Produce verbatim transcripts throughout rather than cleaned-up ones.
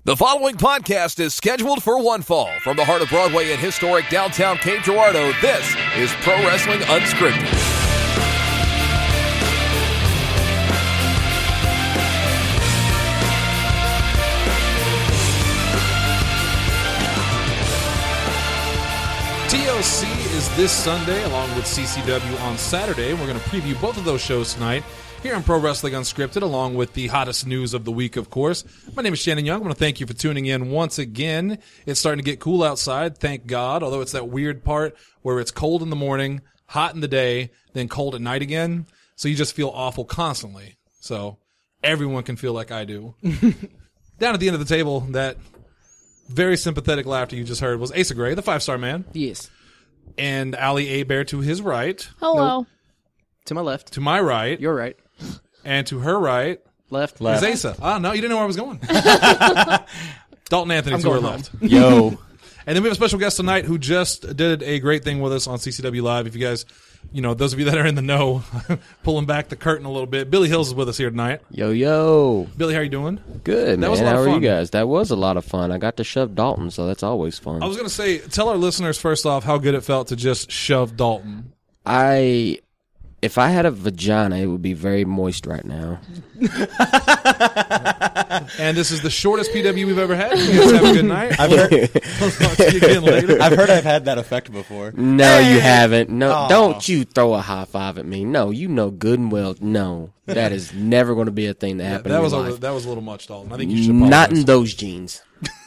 The following podcast is scheduled for one fall. From the heart of Broadway and historic downtown Cape Girardeau, this is Pro Wrestling Unscripted. T L C is this Sunday, along with C C W on Saturday. We're going to preview both of those shows tonight here on Pro Wrestling Unscripted, along with the hottest news of the week, of course. My name is Shannon Young. I want to thank you for tuning in once again. It's starting to get cool outside, thank God, although it's that weird part where it's cold in the morning, hot in the day, then cold at night again. So you just feel awful constantly. So everyone can feel like I do. Down at the end of the table, that very sympathetic laughter you just heard was Asa Gray, the five-star man. Yes. And Ali Abear to his right. Hello. Nope. To my left. To my right. Your right. And to her right. Left. Left. Is Asa. Ah, no, you didn't know where I was going. Dalton Anthony I'm to her going left. Yo. And then we have a special guest tonight who just did a great thing with us on C C W Live. If you guys, you know, those of you that are in the know, pulling back the curtain a little bit, Billy Hills is with us here tonight. Yo, yo. Billy, how you doing? Good, That man. was a lot How of are fun. you guys? That was a lot of fun. I got to shove Dalton, so that's always fun. I was going to say, tell our listeners first off how good it felt to just shove Dalton. I... If I had a vagina, it would be very moist right now. And this is the shortest P W we've ever had. You guys have a good night. I've heard, We'll talk to you again later. I've heard I've had that effect before. No, you haven't. No, Aw. don't you throw a high five at me. No, you know good and well. No, that is never going to be a thing that Yeah, happened that in was your a, life. that was a little much, Dalton. I think you should apologize. Not in those jeans.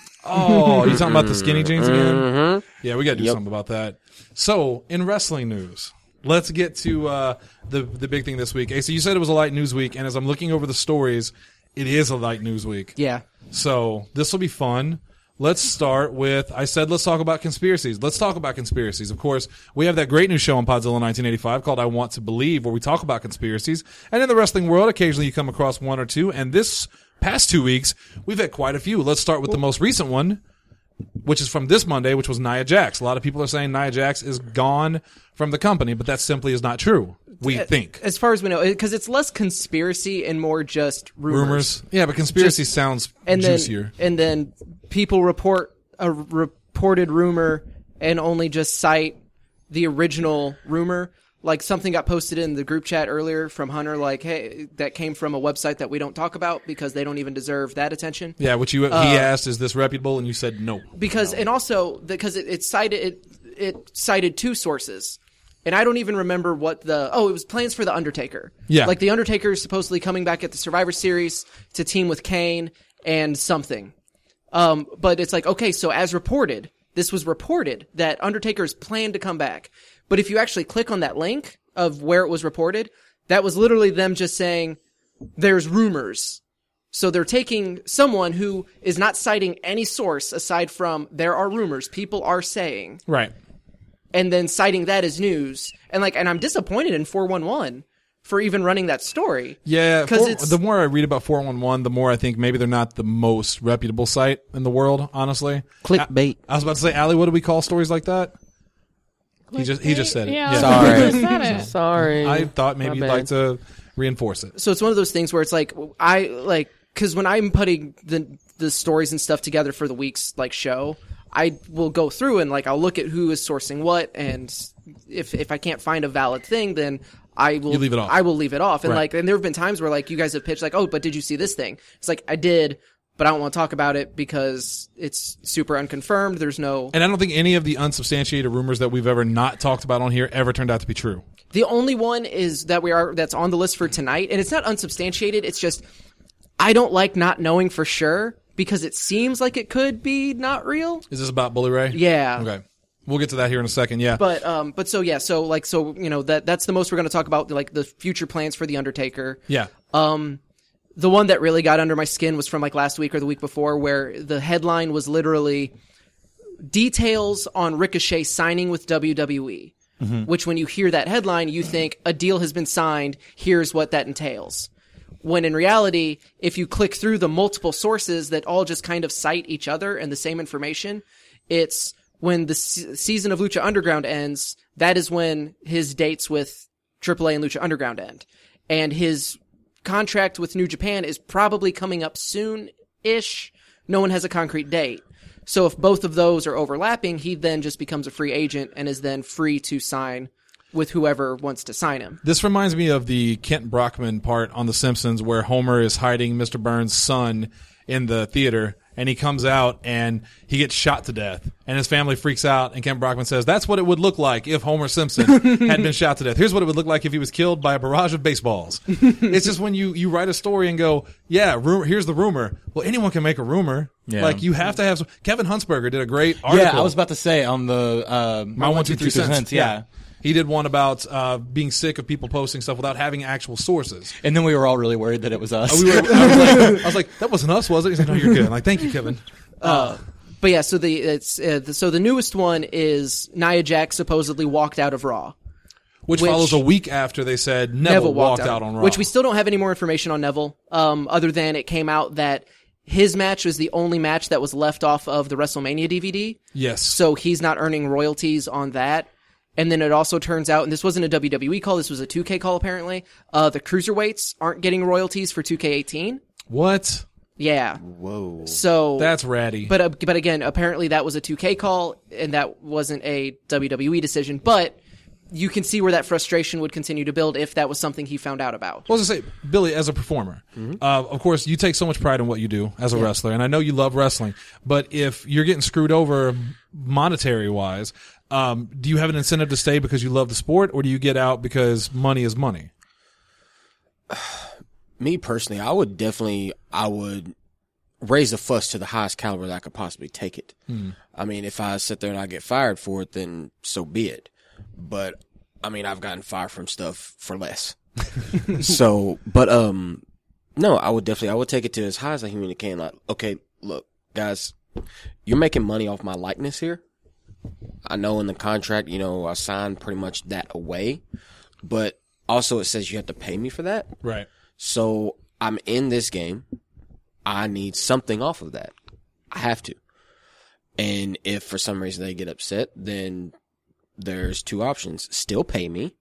Oh, you talking about the skinny jeans again? Mm-hmm. Yeah, we got to do Yep. something about that. So, in wrestling news, let's get to uh, the the big thing this week. Asa, you said it was a light news week, and as I'm looking over the stories, it is a light news week. Yeah. So this will be fun. Let's start with, I said let's talk about conspiracies. Let's talk about conspiracies. Of course, we have that great new show on Podzilla nineteen eighty-five called I Want to Believe, where we talk about conspiracies. And in the wrestling world, occasionally you come across one or two. And this past two weeks, we've had quite a few. Let's start with the most recent one, which is from this Monday, which was Nia Jax. A lot of people are saying Nia Jax is gone from the company, but that simply is not true, we think. As far as we know, because it's less conspiracy and more just rumors. Rumors. Yeah, but conspiracy Just- sounds and then, juicier. And then people report a reported rumor and only just cite the original rumor. Like something got posted in the group chat earlier from Hunter, like, hey, that came from a website that we don't talk about because they don't even deserve that attention. Yeah, which you Uh, he asked, is this reputable? And you said no. Because and also because it, it cited it, it cited two sources, and I don't even remember what the oh it was plans for the Undertaker. Yeah. like the Undertaker is supposedly coming back at the Survivor Series to team with Kane and something. Um, but it's like okay, so as reported, this was reported that Undertaker's planned to come back. But if you actually click on that link of where it was reported, that was literally them just saying there's rumors. So they're taking someone who is not citing any source aside from there are rumors, people are saying, Right. and then citing that as news. And like, and I'm disappointed in four one one for even running that story. Yeah, 'Cause four- it's- the more I read about four one one, the more I think maybe they're not the most reputable site in the world, honestly. Clickbait. I, I was about to say, Allie, what do we call stories like that? He just he just said it. Yeah, Sorry. I just said it. Sorry. I thought maybe My you'd bad. like to reinforce it. So it's one of those things where it's like, I like, cause when I'm putting the, the stories and stuff together for the week's like show, I will go through and like, I'll look at who is sourcing what. And if, if I can't find a valid thing, then I will, You leave it off. I will leave it off. And Right. like, and there have been times where like you guys have pitched like, oh, but did you see this thing? It's like, I did, but I don't want to talk about it because it's super unconfirmed. There's no, And I don't think any of the unsubstantiated rumors that we've ever not talked about on here ever turned out to be true. the only one is that we are, that's on the list for tonight. And it's not unsubstantiated. It's just, I don't like not knowing for sure because it seems like it could be not real. Is this about Bully Ray? Yeah. Okay. We'll get to that here in a second, yeah. But um but so yeah, so like so you know that that's the most we're going to talk about, like the future plans for the Undertaker. yeah. Um the one that really got under my skin was from like last week or the week before, where the headline was literally details on Ricochet signing with W W E. Mm-hmm. Which when you hear that headline, you think a deal has been signed, here's what that entails. When in reality, if you click through the multiple sources that all just kind of cite each other and the same information, it's when the se- season of Lucha Underground ends, that is when his dates with triple A and Lucha Underground end. And his contract with New Japan is probably coming up soon-ish, no one has a concrete date. So if both of those are overlapping, he then just becomes a free agent and is then free to sign with whoever wants to sign him. This reminds me of the Kent Brockman part on The Simpsons where Homer is hiding Mister Burns' son in the theater, and he comes out and he gets shot to death, and his family freaks out, and Kent Brockman says, that's what it would look like if Homer Simpson had been shot to death. Here's what it would look like if he was killed by a barrage of baseballs. It's just when you, you write a story and go, yeah, ru- here's the rumor. Well, anyone can make a rumor. Yeah. Like, you have to have some. Kevin Huntsberger did a great article. Yeah, I was about to say on the uh, My one, two, three cents. Yeah. He did one about uh, being sick of people posting stuff without having actual sources. And then we were all really worried that it was us. Uh, we were, I, was like, I was like, that wasn't us, was it? He's like, no, you're good. I'm like, thank you, Kevin. Uh, but yeah, so the it's uh, the, so the newest one is Nia Jax supposedly walked out of Raw. Which, Which- follows a week after they said Neville, Neville walked, walked, out on Raw. Which we still don't have any more information on Neville, um, other than it came out that his match was the only match that was left off of the WrestleMania D V D. Yes. So he's not earning royalties on that. And then it also turns out, and this wasn't a W W E call, this was a two K call apparently, uh, the cruiserweights aren't getting royalties for two K eighteen. What? Yeah. Whoa. So That's ratty. But uh, but again, apparently that was a two K call, and that wasn't a W W E decision. But you can see where that frustration would continue to build if that was something he found out about. Well, I was going to say, Billy, as a performer, Mm-hmm. uh, of course, you take so much pride in what you do as a wrestler, and I know you love wrestling, but if you're getting screwed over monetary-wise, um, do you have an incentive to stay because you love the sport, or do you get out because money is money? Me personally, I would definitely, I would raise the fuss to the highest caliber that I could possibly take it. Hmm. I mean, if I sit there and I get fired for it, then so be it. But I mean, I've gotten fired from stuff for less. So, but um, no, I would definitely, I would take it to as high as I humanly can. Like, okay, look, guys, you're making money off my likeness here. I know in the contract, you know, I signed pretty much that away, but also it says you have to pay me for that. Right. So I'm in this game. I need something off of that. I have to. And if for some reason they get upset, then there's two options. Still pay me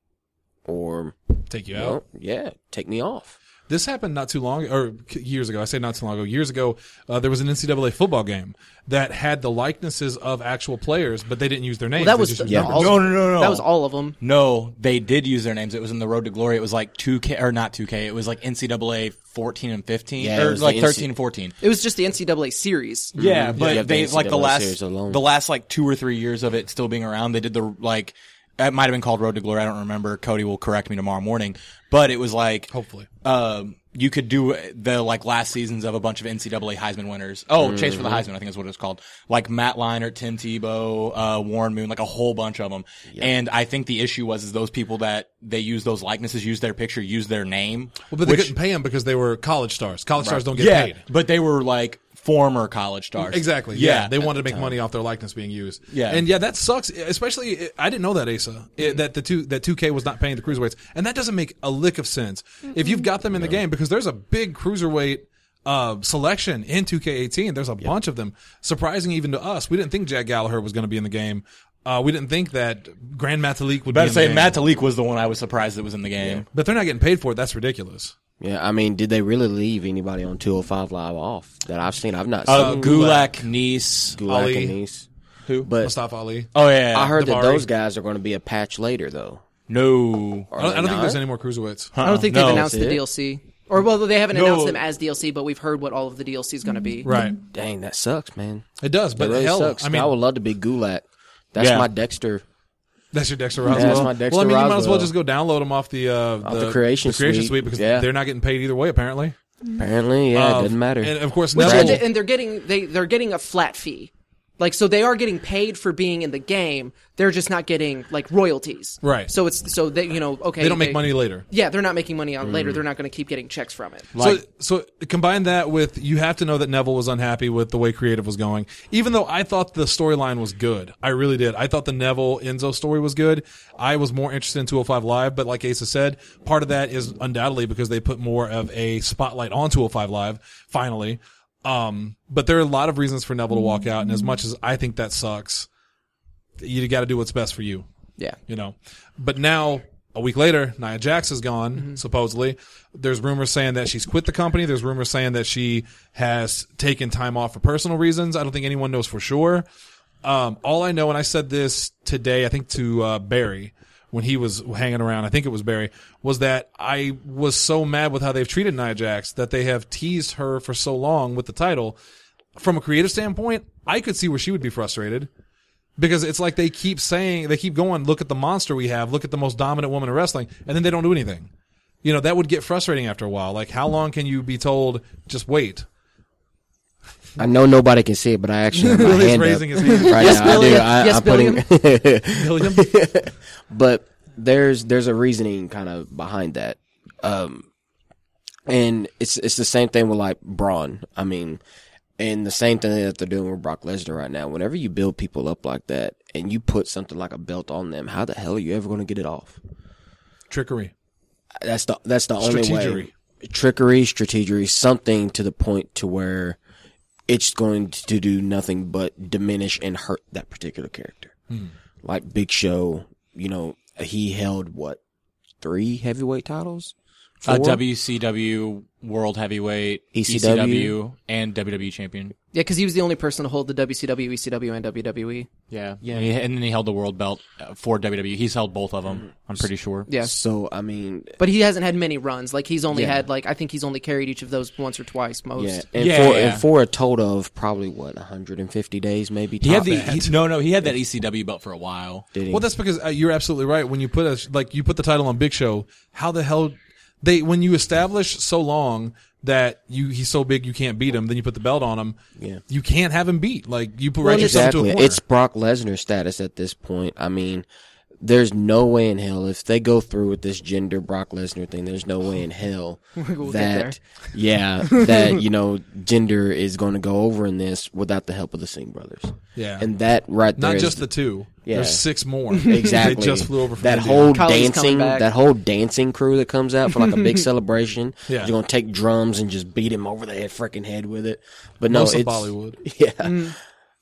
or, Take you you out. know, yeah, take me off. This happened not too long, or years ago. I say not too long ago. Years ago, uh, there was an N C double A football game that had the likenesses of actual players, but they didn't use their names. Well, that They was just the- used yeah, numbers. all- No, no, no, no. That was all of them. No, they did use their names. It was in the Road to Glory. It was like two K, or not two K. It was like N C double A fourteen and fifteen, Yeah, it or was like the N C thirteen and fourteen. It was just the N C double A series. Yeah, You but have the they like the N C double A last series alone. the last like two or three years of it still being around. They did the like it might have been called Road to Glory. I don't remember. Cody will correct me tomorrow morning. But it was like Hopefully. um, you could do the like last seasons of a bunch of N C double A Heisman winners. Oh, Chase for the Heisman, I think is what it was called. Like Matt Leinart, Tim Tebow, uh, Warren Moon, like a whole bunch of them. And I think the issue was is those people that they use those likenesses, use their picture, use their name. Well, but they which- couldn't pay them because they were college stars. College stars don't get yeah, paid. but they were like former college stars. Exactly. Yeah. Yeah. They wanted to make money off their likeness being used. Yeah. And yeah, that sucks. Especially, I didn't know that, Asa, it, that the two, that two K was not paying the cruiserweights. And that doesn't make a lick of sense. If you've got them in the game, because there's a big cruiserweight, uh, selection in two K eighteen. There's a bunch of them. Surprising even to us. We didn't think Jack Gallagher was going to be in the game. Uh, we didn't think that Grand Metalik would be Better in the say game. Matt Talik was the one I was surprised that was in the game. But they're not getting paid for it. That's ridiculous. Yeah, I mean, did they really leave anybody on two oh five Live off that I've seen? I've not Uh, seen Gulak, Nice, Gulak Ali. and Nice. who? But Mustafa Ali. Oh yeah, I heard that Davari. those guys are going to be a patch later, though. no. Are I don't, they I don't think not? there's any more cruiserweights. I don't think No. they've announced That's the it? D L C. Or, well, they haven't No. announced them as D L C, but we've heard what all of the D L C is going to be. Right. Dang, that sucks, man. It does, but That really hell, sucks. I I, mean, would love to be Gulak. That's Yeah. my Dexter. that's your Dexter Yeah, Roswell. that's my Dexter well, I mean, you might as well Roswell. just go download them off the uh, the Creation Creation Suite. Suite because Yeah. they're not getting paid either way. Apparently, Apparently, yeah, Uh, it doesn't matter. And of course, Which, Neville. and, and they're getting they they're getting a flat fee, like so they are getting paid for being in the game. They're just not getting like royalties, Right. So it's so they you know okay they don't make money later. Yeah, they're not making money on Mm. later. They're not going to keep getting checks from it. so, so combine that with you have to know that Neville was unhappy with the way creative was going. Even though I thought the storyline was good, I really did. I thought the Neville Enzo story was good. I was more interested in two oh five Live, but like Asa said, part of that is undoubtedly because they put more of a spotlight on two oh five Live. Finally, um, but there are a lot of reasons for Neville to walk out, and as much as I think that sucks, you got to do what's best for you. Yeah, You know, but now A week later, Nia Jax is gone, Mm-hmm. supposedly. There's rumors saying that she's quit the company. There's rumors saying that she has taken time off for personal reasons. I don't think anyone knows for sure. Um, all I know, and I said this today, I think to uh, Barry, when he was hanging around, I think it was Barry, was that I was so mad with how they've treated Nia Jax that they have teased her for so long with the title. From a creative standpoint, I could see where she would be frustrated. Because it's like they keep saying, they keep going, look at the monster we have, look at the most dominant woman in wrestling, and then they don't do anything. You know, that would get frustrating after a while. Like, how long can you be told, just wait? I know nobody can see it, but I actually have my Billy's hand raising up his hand. right Yes, now. Billy. I do. I, Yes, I'm putting, William? but there's there's a reasoning kind of behind that, um, and it's it's the same thing with like Braun. I mean. And the same thing that they're doing with Brock Lesnar right now. Whenever you build people up like that and you put something like a belt on them, how the hell are you ever going to get it off? Trickery. That's the that's the only Strategery. way. Trickery, strategery, something to the point to where it's going to do nothing but diminish and hurt that particular character. Hmm. Like Big Show, you know, he held what, three heavyweight titles? Uh, Four? W C W World Heavyweight, E C W? E C W, and W W E Champion. Yeah, because he was the only person to hold the W C W, E C W, and W W E. Yeah, yeah, and, he, and then he held the world belt uh, for W W E. He's held both of them. I'm pretty sure. Yeah. So, I mean, But he hasn't had many runs. Like, he's only Yeah. had, like, I think he's only carried each of those once or twice, most. yeah. And, Yeah, for, yeah. and for a total of probably, what, one hundred fifty days maybe? He had top the end? he, no, no. He had that E C W belt for a while. Did he? Well, that's because uh, you're absolutely right. When you put a, like, you put the title on Big Show, how the hell they, when you establish so long that you, he's so big you can't beat him, then you put the belt on him. Yeah. You can't have him beat. Like, you put Well, right yourself Exactly. to a corner. It's Brock Lesnar status at this point. I mean, there's no way in hell if they go through with this gender Brock Lesnar thing. There's no way in hell We'll get that yeah that you know gender is going to go over in this without the help of the Singh brothers. Yeah. And that right there Not is just the two. Yeah. There's six more. exactly They just flew over from that India. whole Kali's coming dancing back. that whole dancing crew that comes out for like a big celebration. Yeah. You're gonna take drums and just beat him over the head, freaking head with it. But no, Most of it's Bollywood. yeah.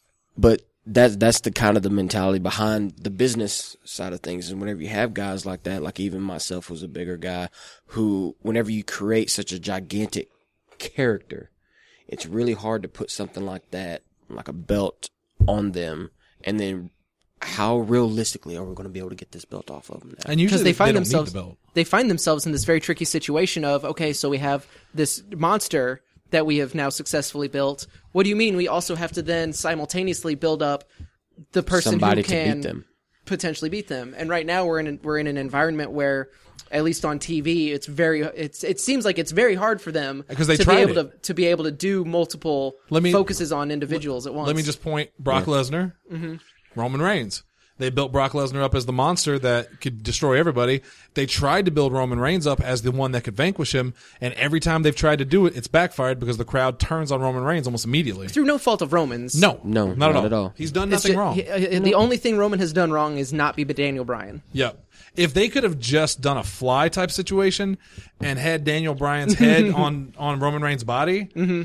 But that's that's the kind of the mentality behind the business side of things. And whenever you have guys like that, like even myself was a bigger guy, who whenever you create such a gigantic character, it's really hard to put something like that, like a belt, on them, and then how realistically are we going to be able to get this belt off of them now? And usually Because they find don't themselves need the belt. they find themselves in this very tricky situation of, okay, so we have this monster that we have now successfully built. What do you mean we also have to then simultaneously build up the person Somebody who to beat can them. potentially beat them? And right now we're in a, we're in an environment where, at least on T V, it's very it's it seems like it's very hard for them Because they to be tried able it. to to be able to do multiple Let me- focuses on individuals at once. Let me just point Brock Lesnar, Roman Reigns. They built Brock Lesnar up as the monster that could destroy everybody. They tried to build Roman Reigns up as the one that could vanquish him, and every time they've tried to do it, it's backfired because the crowd turns on Roman Reigns almost immediately. through no fault of Roman's. No, No, not, at, not all. at all. He's done It's nothing ju- wrong. he- uh, the only thing Roman has done wrong is not be Daniel Bryan. Yep. If they could have just done a fly type situation and had Daniel Bryan's head on, on Roman Reigns' body, mm-hmm.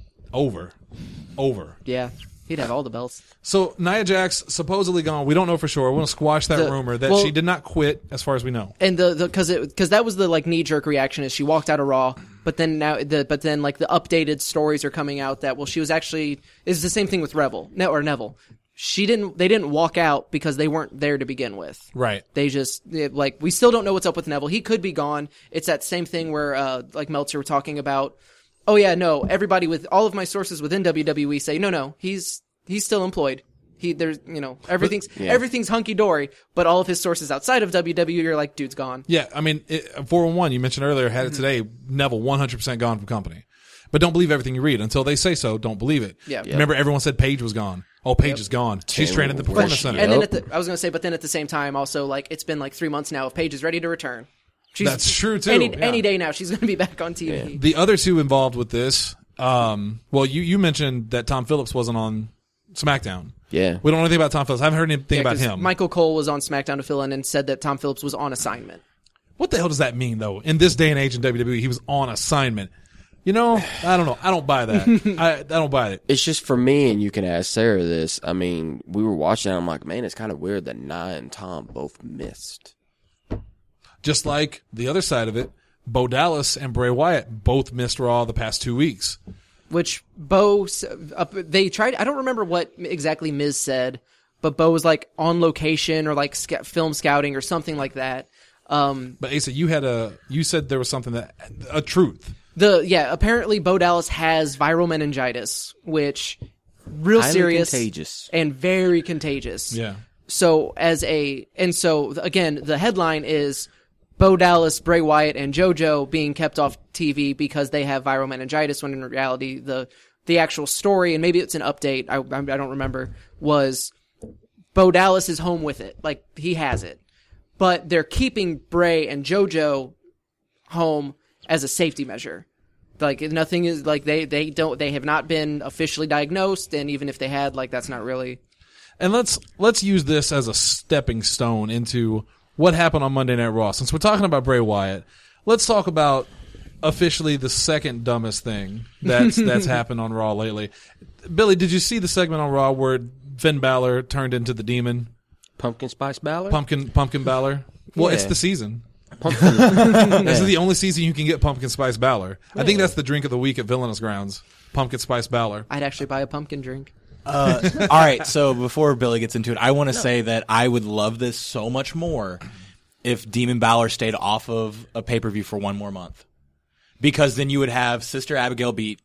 over. Over. Yeah, he'd have all the belts. So Nia Jax supposedly gone. We don't know for sure. We're going to squash that The- rumor that well- she did not quit, as far as we know. And the because it because that was the like knee jerk reaction is she walked out of Raw, but then now the but then like the updated stories are coming out that well she was actually is the same thing with Revel ne- or Neville. She didn't they didn't walk out because they weren't there to begin with. Right. They just it, like we still don't know what's up with Neville. He could be gone. It's that same thing where uh like Meltzer were talking about. Oh yeah, no. Everybody with all of my sources within W W E say no, no. He's he's still employed. He there's you know everything's everything's hunky dory, but all of his sources outside of W W E are like, dude's gone. Yeah, I mean, four one one, you mentioned earlier, had it today, Neville one hundred percent gone from company. But don't believe everything you read. Until they say so, don't believe it. Yeah. Yep. Remember, everyone said Paige was gone. Oh, Paige is gone. She's training at the Performance Center. And then Yep. at the, I was going to say, but then at the same time, also like it's been like three months now. If Paige is ready to return, she's, That's true, too, Any yeah. any day now, she's going to be back on T V. The other two involved with this, um, well, you, you mentioned that Tom Phillips wasn't on SmackDown. Yeah. We don't know anything about Tom Phillips. I haven't heard anything Yeah, about 'cause him. Michael Cole was on SmackDown to fill in and said that Tom Phillips was on assignment. What the hell does that mean, though? In this day and age in W W E, he was on assignment. You know, I don't know. I don't buy that. I, I don't buy it. It's just for me, and you can ask Sarah this. I mean, we were watching, and I'm like, man, it's kind of weird that Nia and Tom both missed. Just like the other side of it, Bo Dallas and Bray Wyatt both missed Raw the past two weeks. Which Bo, uh, they tried, I don't remember what exactly Miz said, but Bo was like on location or like sc- film scouting or something like that. Um, But Asa, you had a, you said there was something that, a truth. the, yeah, apparently Bo Dallas has viral meningitis, which real Highly serious contagious. and very contagious. Yeah. So as a, and so again, the headline is Bo Dallas, Bray Wyatt, and JoJo being kept off T V because they have viral meningitis, when in reality, the, the actual story, and maybe it's an update, I, I don't remember, was Bo Dallas is home with it. Like, he has it. But they're keeping Bray and JoJo home as a safety measure. Like, nothing is, like, they, they don't, they have not been officially diagnosed, and even if they had, like, that's not really. And let's let's use this as a stepping stone into what happened on Monday Night Raw. Since we're talking about Bray Wyatt, let's talk about officially the second dumbest thing that's that's happened on Raw lately. Billy, did you see the segment on Raw where Finn Balor turned into the Demon? Pumpkin Spice Balor? Pumpkin Pumpkin Balor? Well, Yeah. it's the season. Pumpkin. This is the only season you can get Pumpkin Spice Balor. I think that's the drink of the week at Villainous Grounds. Pumpkin Spice Balor. I'd actually buy a pumpkin drink. Uh, all right, so before Billy gets into it, I want to say that I would love this so much more if Demon Balor stayed off of a pay-per-view for one more month. Because then you would have Sister Abigail beat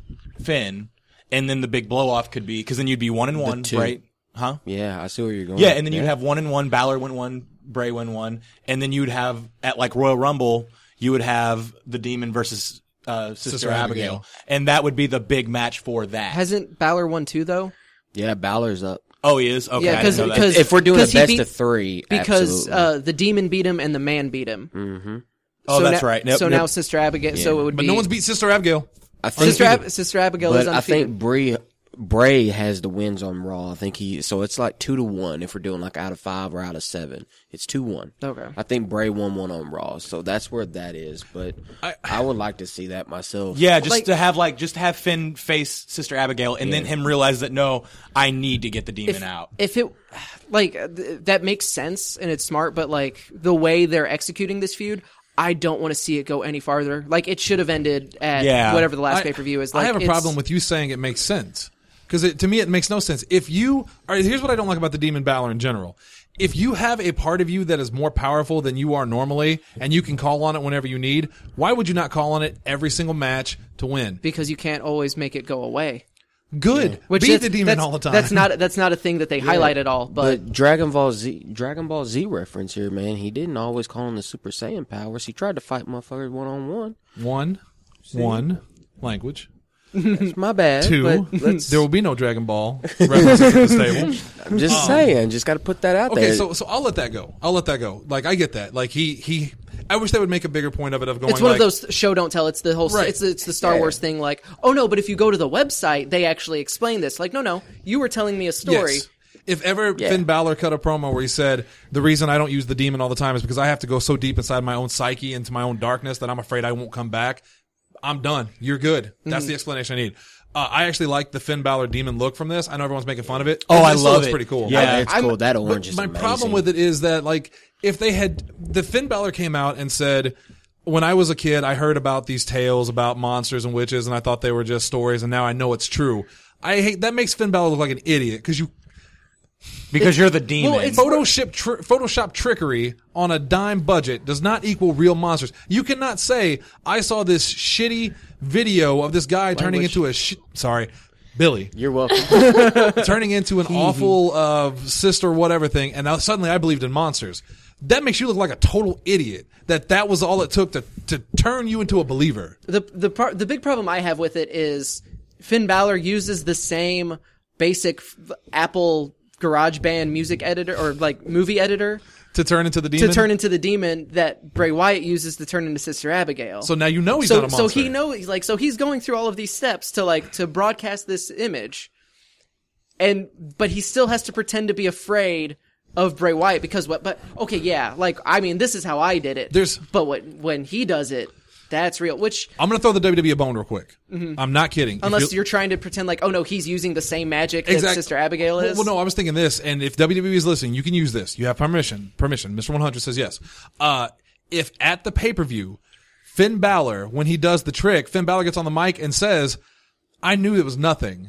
Finn, and then the big blow-off could be, because then you'd be one and one, two. right? Huh? Yeah, I see where you're going. Yeah, and then you'd have one and one, Balor win one, Bray win one, and then you'd have, at like Royal Rumble, you would have the Demon versus uh, Sister, Sister Abigail. Abigail. And that would be the big match for that. Hasn't Balor won two, though? Yeah, Balor's up. Oh, he is? Okay, Yeah, I didn't know that. because- If we're doing a 'cause he best beat- of three, Because absolutely. uh, the demon beat him and the man beat him. Mm-hmm. Oh, so that's now, right. Yep, so yep. now Sister Abigail. So it would But be no one's beat Sister Abigail. I think, Sister, Ab- Sister Abigail is but I undefeated. think Bray, Bray has the wins on Raw. I think he, so it's like two to one if we're doing like out of five or out of seven. It's two one. Okay. I think Bray won one on Raw, so that's where that is. But I- I, would like to see that myself. Yeah, just Like- to have like just have Finn face Sister Abigail, and then him realize that no, I need to get the demon if, out. if it like uh, th- that makes sense and it's smart, but like the way they're executing this feud, I don't want to see it go any farther. Like, it should have ended at Yeah. whatever the last I- pay per view is. Like, I have a it's- problem with you saying it makes sense. Because to me, it makes no sense. If you, all right, here's what I don't like about the Demon Balor in general. If you have a part of you that is more powerful than you are normally, and you can call on it whenever you need, why would you not call on it every single match to win? because you can't always make it go away. Good. Which Beat that's- the demon that's- all the time. That's not that's not a thing that they highlight at all. But, But Dragon Ball Z, Dragon Ball Z reference here, man. He didn't always call on the Super Saiyan powers. He tried to fight motherfuckers one on one. one, one language. It's my bad. Two, but let's, there will be no Dragon Ball references at this table. I'm just saying, just got to put that out Okay, there. so so I'll let that go. I'll let that go. Like, I get that. Like, he he. I wish they would make a bigger point of it. Of going, it's one like, of those show don't tell. It's the whole. Right. It's it's the Star Yeah. Wars thing. Like, oh no, but if you go to the website, they actually explain this. Like, no, no, you were telling me a story. Yes. If ever Yeah. Finn Balor cut a promo where he said, the reason I don't use the demon all the time is because I have to go so deep inside my own psyche, into my own darkness, that I'm afraid I won't come back, I'm done. You're good. That's the explanation I need. Uh, I actually like the Finn Balor demon look from this. I know everyone's making fun of it. Oh, It I still love looks it. pretty cool. Yeah. it's I'm- cool. That but orange is my amazing. problem with it is that, like, if they had, the Finn Balor came out and said, when I was a kid, I heard about these tales about monsters and witches, and I thought they were just stories, and now I know it's true. I hate, that makes Finn Balor look like an idiot, because you, Because you're the demon. Well, it's- Photoshop, tr- Photoshop trickery on a dime budget does not equal real monsters. You cannot say, I saw this shitty video of this guy turning Language. into a sh- sorry, Billy, You're welcome. turning into an awful uh, sister whatever thing, and now suddenly I believed in monsters. That makes you look like a total idiot. That that was all it took to, to turn you into a believer. The the part the big problem I have with it is Finn Balor uses the same basic f- Apple GarageBand music editor or like movie editor To turn into the demon. to turn into the demon that Bray Wyatt uses to turn into Sister Abigail. So now you know he's so, not a so monster. he knows like so he's going through all of these steps to like to broadcast this image, and but he still has to pretend to be afraid of Bray Wyatt because what? But okay, yeah, like I mean, this is how I did it. There's- but what when he does it, that's real. Which I'm going to throw the W W E a bone real quick. I'm not kidding. If unless you- you're trying to pretend like, oh no, he's using the same magic that Exact- Sister Abigail is. Well, well, no, I was thinking this, and if W W E is listening, you can use this. You have permission. Permission. Mister one hundred says yes. Uh, if at the pay-per-view, Finn Balor, when he does the trick, Finn Balor gets on the mic and says, I knew it was nothing.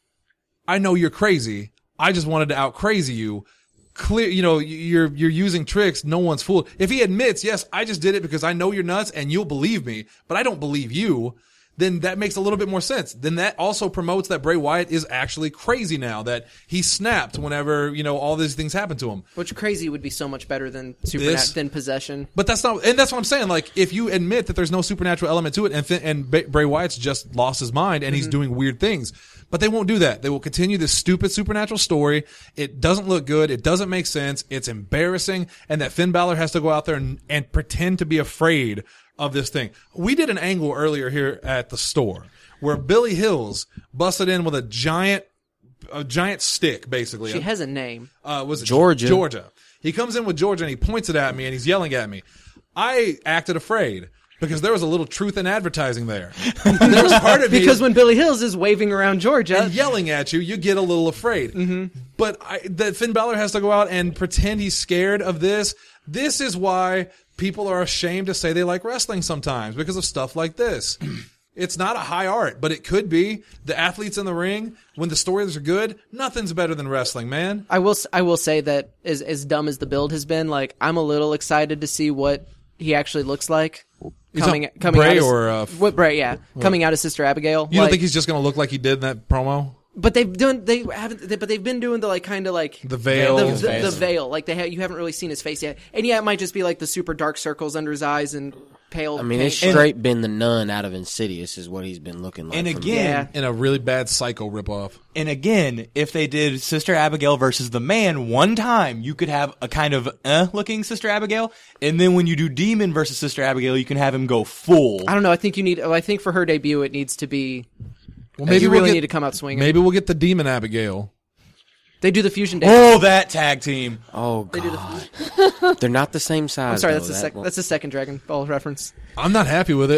I know you're crazy. I just wanted to out crazy you. Clear, you know, you're, you're using tricks. No one's fooled. If he admits, yes, I just did it because I know you're nuts and you'll believe me, but I don't believe you, then that makes a little bit more sense. Then that also promotes that Bray Wyatt is actually crazy now, that he snapped whenever, you know, all these things happen to him. Which crazy would be so much better than supernat- This- than possession. But that's not, and that's what I'm saying. Like, if you admit that there's no supernatural element to it, and th- and B- Bray Wyatt's just lost his mind and he's doing weird things, but they won't do that. They will continue this stupid supernatural story. It doesn't look good. It doesn't make sense. It's embarrassing, and that Finn Balor has to go out there and, and pretend to be afraid of this thing. We did an angle earlier here at the store where Billy Hills busted in with a giant, a giant stick, basically. She has a name. Uh, was it Georgia. Georgia. He comes in with Georgia and he points it at me and he's yelling at me. I acted afraid because there was a little truth in advertising there. There was part of me Because when Billy Hills is waving around Georgia, and yelling at you, you get a little afraid. Mm-hmm. But I, that Finn Balor has to go out and pretend he's scared of this. This is why people are ashamed to say they like wrestling sometimes, because of stuff like this. It's not a high art, but it could be. The athletes in the ring, when the stories are good, nothing's better than wrestling, man. I will. s- I will say that as as dumb as the build has been, like I'm a little excited to see what he actually looks like You coming talking coming Bray out. As, or, uh, f- what Bray? Yeah, coming out as Sister Abigail. You don't Like, think he's just going to look like he did in that promo? But they've done. They haven't. They, but they've been doing the like kind of like The veil. the, His the, face. the veil. Like they ha- you haven't really seen his face yet. And yeah, it might just be like the super dark circles under his eyes and pale. I mean, paint. it's straight been the nun out of Insidious is what he's been looking like. And from- again, Yeah. In a really bad Psycho ripoff. And again, if they did Sister Abigail versus the Man one time, you could have a kind of uh looking Sister Abigail, and then when you do Demon versus Sister Abigail, you can have him go full. I don't know. I think you need. I think for her debut, it needs to be. Well, Maybe you we'll really get- need to come out swinging. Maybe we'll get the Demon Abigail. They do the fusion dance. Oh, that tag team! Oh They do the. God, they're not the same size. I'm sorry, though. that's the That sec- won't- that's the second Dragon Ball reference. I'm not happy with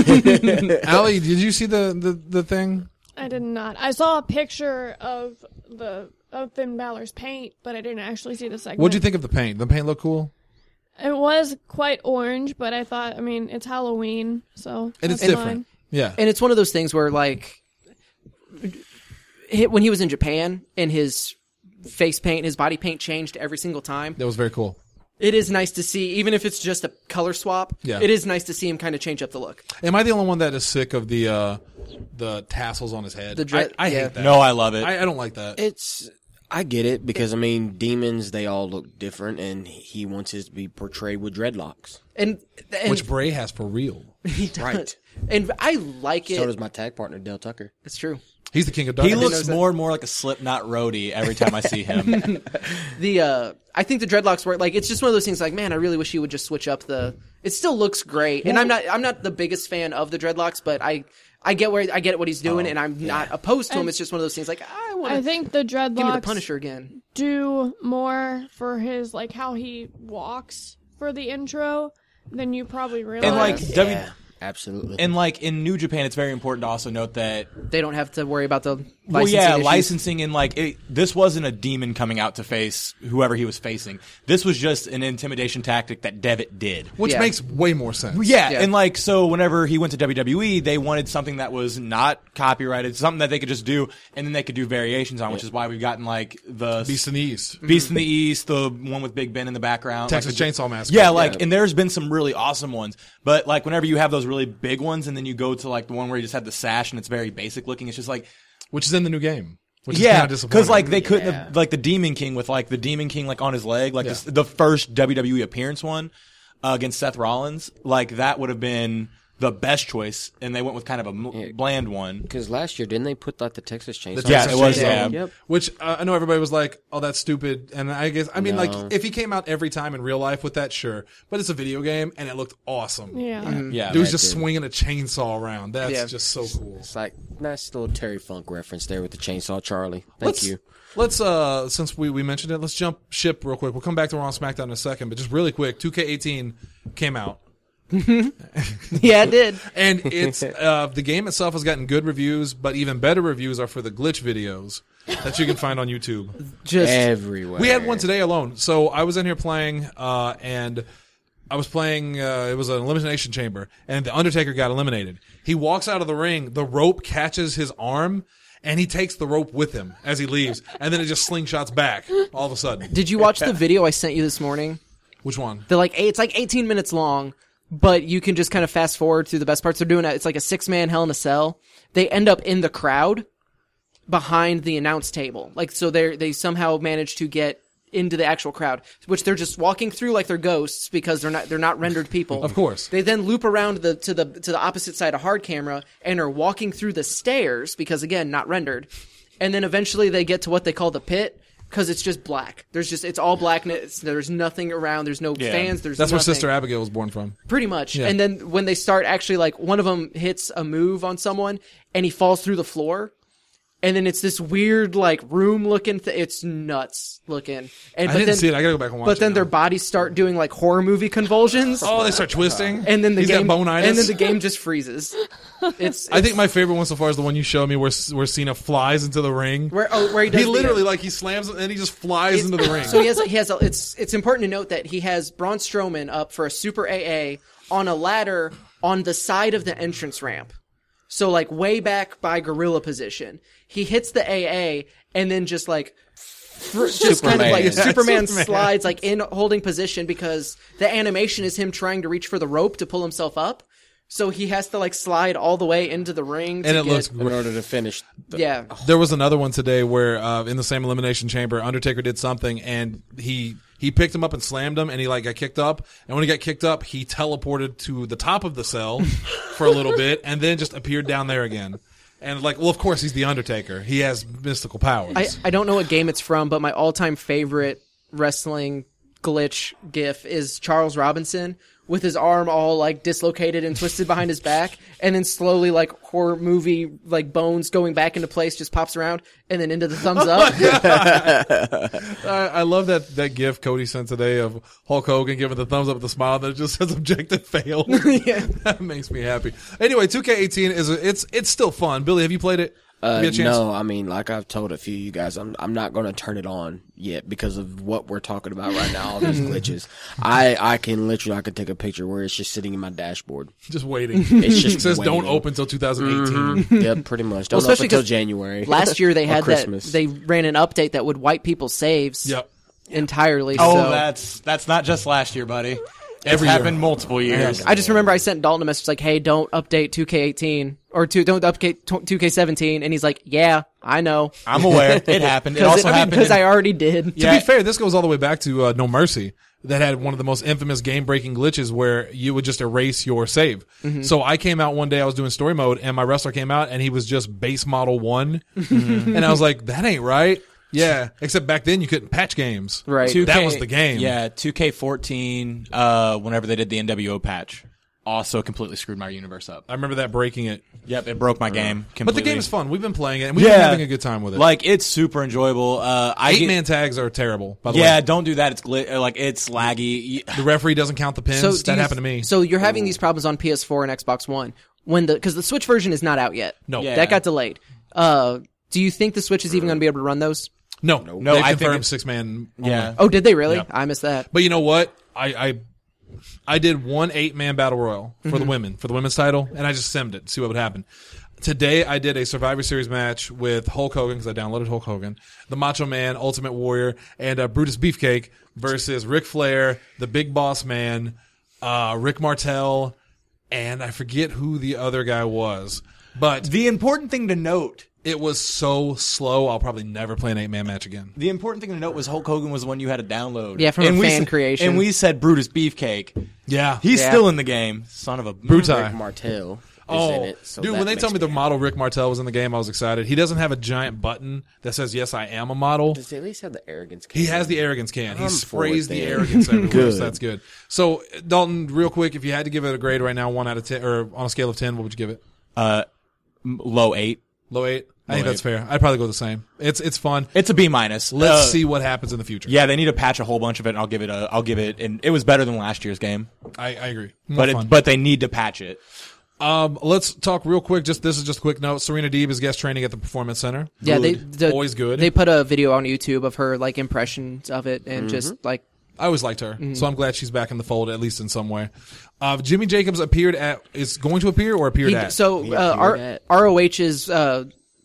it. Allie, did you see the, the, the thing? I did not. I saw a picture of the of Finn Balor's paint, but I didn't actually see the segment. What'd you think of the paint? The paint look cool? It was quite orange, but I thought, I mean, it's Halloween, so And it's that's different. fine. Yeah. And it's one of those things where, like, hi- when he was in Japan and his face paint, his body paint changed every single time. That was very cool. It is nice to see, even if it's just a color swap. Yeah. It is nice to see him kind of change up the look. Am I the only one that is sick of the uh, the tassels on his head? The dread- I, I yeah. hate that. No, I love it. I, I don't like that. It's. I get it because I mean, demons they all look different, and he wants his to be portrayed with dreadlocks. And, and Which Bray has for real. he does. Right. And I like it. So does my tag partner Del Tucker. It's true. He's the king of he darkness. looks more and more like a Slipknot roadie every time I see him. The uh, I think the dreadlocks work. Like, it's just one of those things. Like, man, I really wish he would just switch up the. It still looks great, and I'm not. I'm not the biggest fan of the dreadlocks, but I. I get where I get what he's doing, and I'm not opposed to him. And It's just one of those things. Like, I want I to think the give me the dreadlocks Punisher again. do more for his, like, how he walks for the intro than you probably realize. And like W, Yeah, absolutely. and like in New Japan, it's very important to also note that They don't have to worry about the licensing well, yeah, issues. licensing and like it, this wasn't a demon coming out to face whoever he was facing. This was just an intimidation tactic that Devitt did. Which Yeah. makes way more sense. Yeah, Yeah. and like so, whenever he went to W W E, they wanted something that was not copyrighted, something that they could just do, and then they could do variations on, which is why we've gotten like the Beast in the East. Beast in the East, the one with Big Ben in the background, Texas like, Chainsaw Massacre. Yeah, like, and there's been some really awesome ones, but like whenever you have those really big ones, and then you go to like the one where you just have the sash and it's very basic looking, it's just like. Which is in the new game. Which is Yeah, kind of disappointing. because like they couldn't Yeah. have, like the Demon King with like the Demon King like on his leg, like Yeah. this, the first W W E appearance one uh, against Seth Rollins, like that would have been the best choice, and they went with kind of a m- Yeah. bland one. Because last year, didn't they put like the Texas Chainsaw? The Yeah, Texas it was, Chainsaw. yeah. Yep. Which uh, I know everybody was like, "Oh, that's stupid," and I guess I mean, No. like, if he came out every time in real life with that, sure, but it's a video game and it looked awesome. yeah. Yeah, Dude's that just did. swinging a chainsaw around. That's Yeah. just so cool. It's like nice little Terry Funk reference there with the Chainsaw Charlie. Thank let's, you. Let's uh, since we, we mentioned it, let's jump ship real quick. We'll come back to Raw and SmackDown in a second, but just really quick, two K eighteen came out. Yeah, it did. And it's uh, the game itself has gotten good reviews, but even better reviews are for the glitch videos that you can find on YouTube. Just Everywhere. We had one today alone. So I was in here playing, uh, and I was playing, uh, it was an elimination chamber, and the Undertaker got eliminated. He walks out of the ring, the rope catches his arm, and he takes the rope with him as he leaves, and then it just slingshots back all of a sudden. Did you watch the video I sent you this morning? Which one? They're like, it's like eighteen minutes long, but you can just kind of fast forward through the best parts. They're doing it. It's like a six-man Hell in a Cell. They end up in the crowd behind the announce table. Like, so they they somehow manage to get into the actual crowd, which they're just walking through like they're ghosts because they're not they're not rendered people. Of course. They then loop around the to the to the opposite side of hard camera and are walking through the stairs because again not rendered. And then eventually they get to what they call the pit because it's just black. There's just it's all blackness. There's nothing around. There's no Yeah. fans. There's That's where nothing. Sister Abigail was born from. Pretty much. Yeah. And then when they start actually like one of them hits a move on someone and he falls through the floor. And then it's this weird, like, room-looking thing. It's nuts looking. And, I but didn't then, see it. I gotta go back and watch But it then now. their bodies start doing, like, horror movie convulsions. Oh, they start twisting. and then the He's game, got bonitis. and then the game just freezes. It's, I think my favorite one so far is the one you showed me where where Cena flies into the ring. where, oh, where he does He the- literally, like, he slams and he just flies into the ring. So he has, he has. A, it's it's important to note that he has Braun Strowman up for a Super A A on a ladder on the side of the entrance ramp. So like way back by gorilla position, he hits the A A and then just like fr- just kind of Superman. like Yeah, Superman, Superman. slides like in holding position because the animation is him trying to reach for the rope to pull himself up. So he has to like slide all the way into the ring. To and it get, looks in order to finish. The, yeah. There was another one today where uh, in the same elimination chamber, Undertaker did something and he he picked him up and slammed him and he like got kicked up. And when he got kicked up, he teleported to the top of the cell for a little bit and then just appeared down there again. And like, well, of course he's the Undertaker. He has mystical powers. I, I don't know what game it's from, but my all-time favorite wrestling glitch gif is Charles Robinson with his arm all like dislocated and twisted behind his back, and then slowly like horror movie like bones going back into place just pops around and then into the thumbs up. I, I love that that gif Cody sent today of Hulk Hogan giving the thumbs up with the smile that just says objective fail. Yeah. That makes me happy. Anyway, two K eighteen is a, it's it's still fun. Billy, have you played it? Uh, Have you had a chance? no, I mean, like I've told a few of you guys, I'm I'm not going to turn it on yet because of what we're talking about right now. All these glitches. I I can literally I could take a picture where it's just sitting in my dashboard. Just waiting. It's just It says waiting. don't open until two thousand eighteen. Yeah, pretty much. Don't Well, especially open until 'cause January. Last year they Or had that Christmas. they ran an update that would wipe people's saves Yep. entirely. Oh, so. that's that's not just last year, buddy. It's Every year. happened multiple years. I just remember I sent Dalton a message like, "Hey, don't update two K eighteen or two, don't update two K seventeen," and he's like, "Yeah, I know." I'm aware. It happened. It also happened. because in- I already did. To be fair, this goes all the way back to uh, No Mercy. That had one of the most infamous game-breaking glitches where you would just erase your save. Mm-hmm. So I came out one day, I was doing story mode, and my wrestler came out, and he was just base model one. Mm-hmm. And I was like, that ain't right. Yeah, except back then you couldn't patch games. Right. two K That was the game. Yeah, two K fourteen, uh, whenever they did the N W O patch, also completely screwed my universe up. I remember that breaking it. Yep, it broke my game completely. But the game is fun. We've been playing it, and we've been having a good time with it. Like, it's super enjoyable. Uh, I get- Eight-man tags are terrible, by the Yeah, way. don't do that. It's glit- uh, like, it's laggy. The referee doesn't count the pins. do that you- happened to me. So you're having these problems on P S four and Xbox One when the because the Switch version is not out yet. No. Yeah. That got delayed. Uh, do you think the Switch is even going to be able to run those? no, No, they I think confirmed it- six-man. Yeah. only. Oh, did they really? Yep. I missed that. But you know what? I I, I did one eight-man battle royal for Mm-hmm. the women, for the women's title, and I just simmed it to see what would happen. Today, I did a Survivor Series match with Hulk Hogan, because I downloaded Hulk Hogan, the Macho Man, Ultimate Warrior, and uh, Brutus Beefcake versus Ric Flair, the Big Boss Man, uh, Rick Martel, and I forget who the other guy was. But The important thing to note, it was so slow, I'll probably never play an eight-man match again. the important thing to note was Hulk Hogan was the one you had to download. Yeah, from a and we fan said- creation. And we said Brutus Beefcake. Yeah. He's Yeah. still in the game. Son of a... Brutus. Rick Martel is Oh, in it. So dude, that when they makes told me the happy. model Rick Martel was in the game, I was excited. He doesn't have a giant button that says, yes, I am a model. Does he at least have the arrogance? He has the arrogance can. He I'm sprays for it the then. arrogance everywhere, Good. so that's good. So, Dalton, real quick, if you had to give it a grade right now, one out of ten, or on a scale of ten, what would you give it? Uh, m- low eight. Low eight? I think Low that's eight. fair. I'd probably go the same. It's it's fun. It's a B minus. Let's Uh, see what happens in the future. Yeah, they need to patch a whole bunch of it, and I'll give it a. I'll give it, and it was better than last year's game, I, I agree. More but it, fun. but they need to patch it. Um, let's talk real quick. Just this is just a quick note. Serena Deeb is guest training at the Performance Center. Yeah, they Good. the, Always good. They put a video on YouTube of her like impressions of it and just like I always liked her, Mm-hmm. so I'm glad she's back in the fold, at least in some way. Uh, Jimmy Jacobs appeared at, is going to appear or appeared He- at? so He uh, appeared R- at- ROH's uh,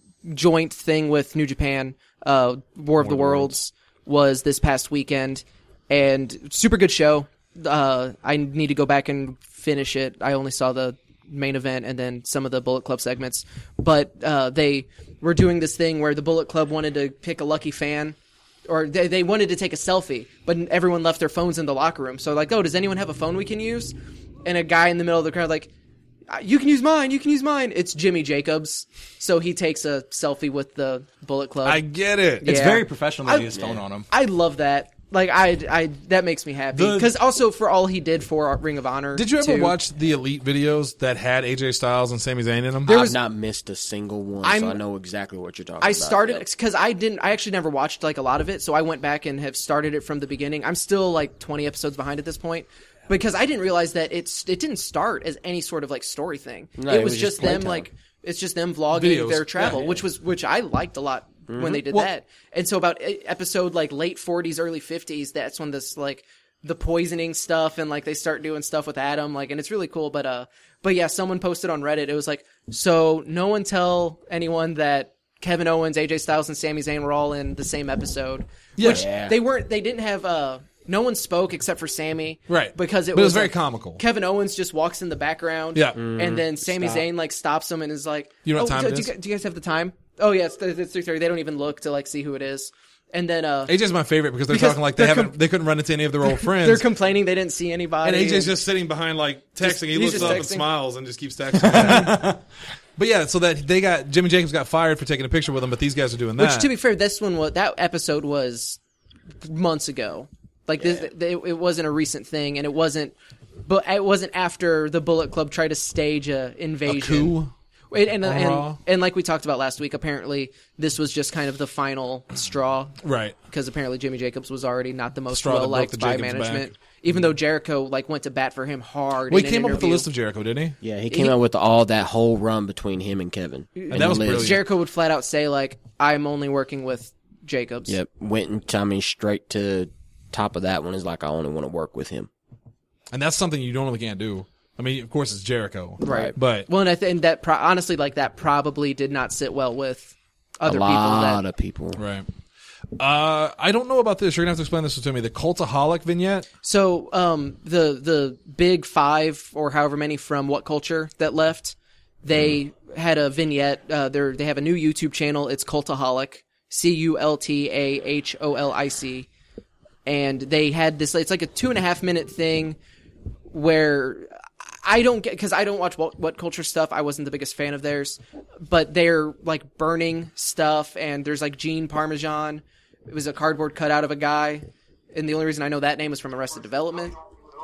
joint thing with New Japan, uh, War of the Worlds, was this past weekend, and super good show. Uh, I need to go back and finish it. I only saw the main event and then some of the Bullet Club segments, but uh, they were doing this thing where the Bullet Club wanted to pick a lucky fan. Or they, they wanted to take a selfie, but everyone left their phones in the locker room. So like, oh, does anyone have a phone we can use? And a guy in the middle of the crowd like, you can use mine, you can use mine. It's Jimmy Jacobs. So he takes a selfie with the Bullet Club. I get it. It's Yeah. very professional that I- he has his phone on him. I love that. Like, I, I, that makes me happy. The- Because also for all he did for Ring of Honor. Did you ever too. watch the Elite videos that had A J Styles and Sami Zayn in them? There I've was- not missed a single one, I'm- so I know exactly what you're talking I about. started Yep. because I didn't. I actually never watched like a lot of it, so I went back and have started it from the beginning. I'm still like twenty episodes behind at this point because I didn't realize that it's it didn't start as any sort of like story thing. No, it, it was, was just just them playtime. like it's just them vlogging Videos. their travel, Yeah, yeah. which was which I liked a lot when they did Well- that. And so about e- episode like late forties, early fifties, that's when this like the poisoning stuff and like they start doing stuff with Adam, like, and it's really cool. But uh, but yeah, someone posted on Reddit. It was like, so no one tell anyone that Kevin Owens, A J Styles, and Sami Zayn were all in the same episode. Yeah. Which Yeah. they weren't. They didn't have. Uh, no one spoke except for Sami. Right. Because it But it was, was very like, comical. Kevin Owens just walks in the background. Yeah. And then Sami Zayn like stops him and is like, You know what oh, time do, it do is? you, do you guys have the time? Oh yeah, it's, it's three thirty. They don't even look to like see who it is. And then uh, A J's my favorite because they're Because talking like they they're haven't, com- they couldn't run into any of their old friends. they're complaining they didn't see anybody. and A J's just sitting behind like texting. he he's looks just up and texting. smiles and just keeps texting. But yeah, so that they got Jimmy Jacobs got fired for taking a picture with him, but these guys are doing that. Which, to be fair, this one was that episode was months ago. Like this, it, it wasn't a recent thing, and it wasn't. But it wasn't after the Bullet Club tried to stage a invasion. coup? Wait, and, On and, Raw? and like we talked about last week, apparently this was just kind of the final straw. Right. Because apparently Jimmy Jacobs was already not the most Straw that well broke liked the by Jacobs management. back. Even though Jericho like went to bat for him hard. Well, in he an came up with the interview. list of Jericho, didn't he? Yeah, he came He- out with all that whole run between him and Kevin. And, that was Liz. brilliant. Jericho would flat out say like, "I'm only working with Jacobs." Yep, went and I mean straight to top of that one is like I only want to work with him. And that's something you normally can't do. I mean, of course, it's Jericho. Right. But Well, and I think that pro- honestly, like that probably did not sit well with other a lot people. That, of people. right. Uh, I don't know about this. You're gonna have to explain this to me. The Cultaholic vignette. so, um, the the big five or however many from What Culture that left, they had a vignette. Uh, they they have a new YouTube channel. It's Cultaholic, C U L T A H O L I C, and they had this. It's like a two and a half minute thing where I don't get because I don't watch what, what culture stuff. I wasn't the biggest fan of theirs, but they're like burning stuff, and there's like Gene Parmesan. It was a cardboard cutout of a guy, and the only reason I know that name is from Arrested Development.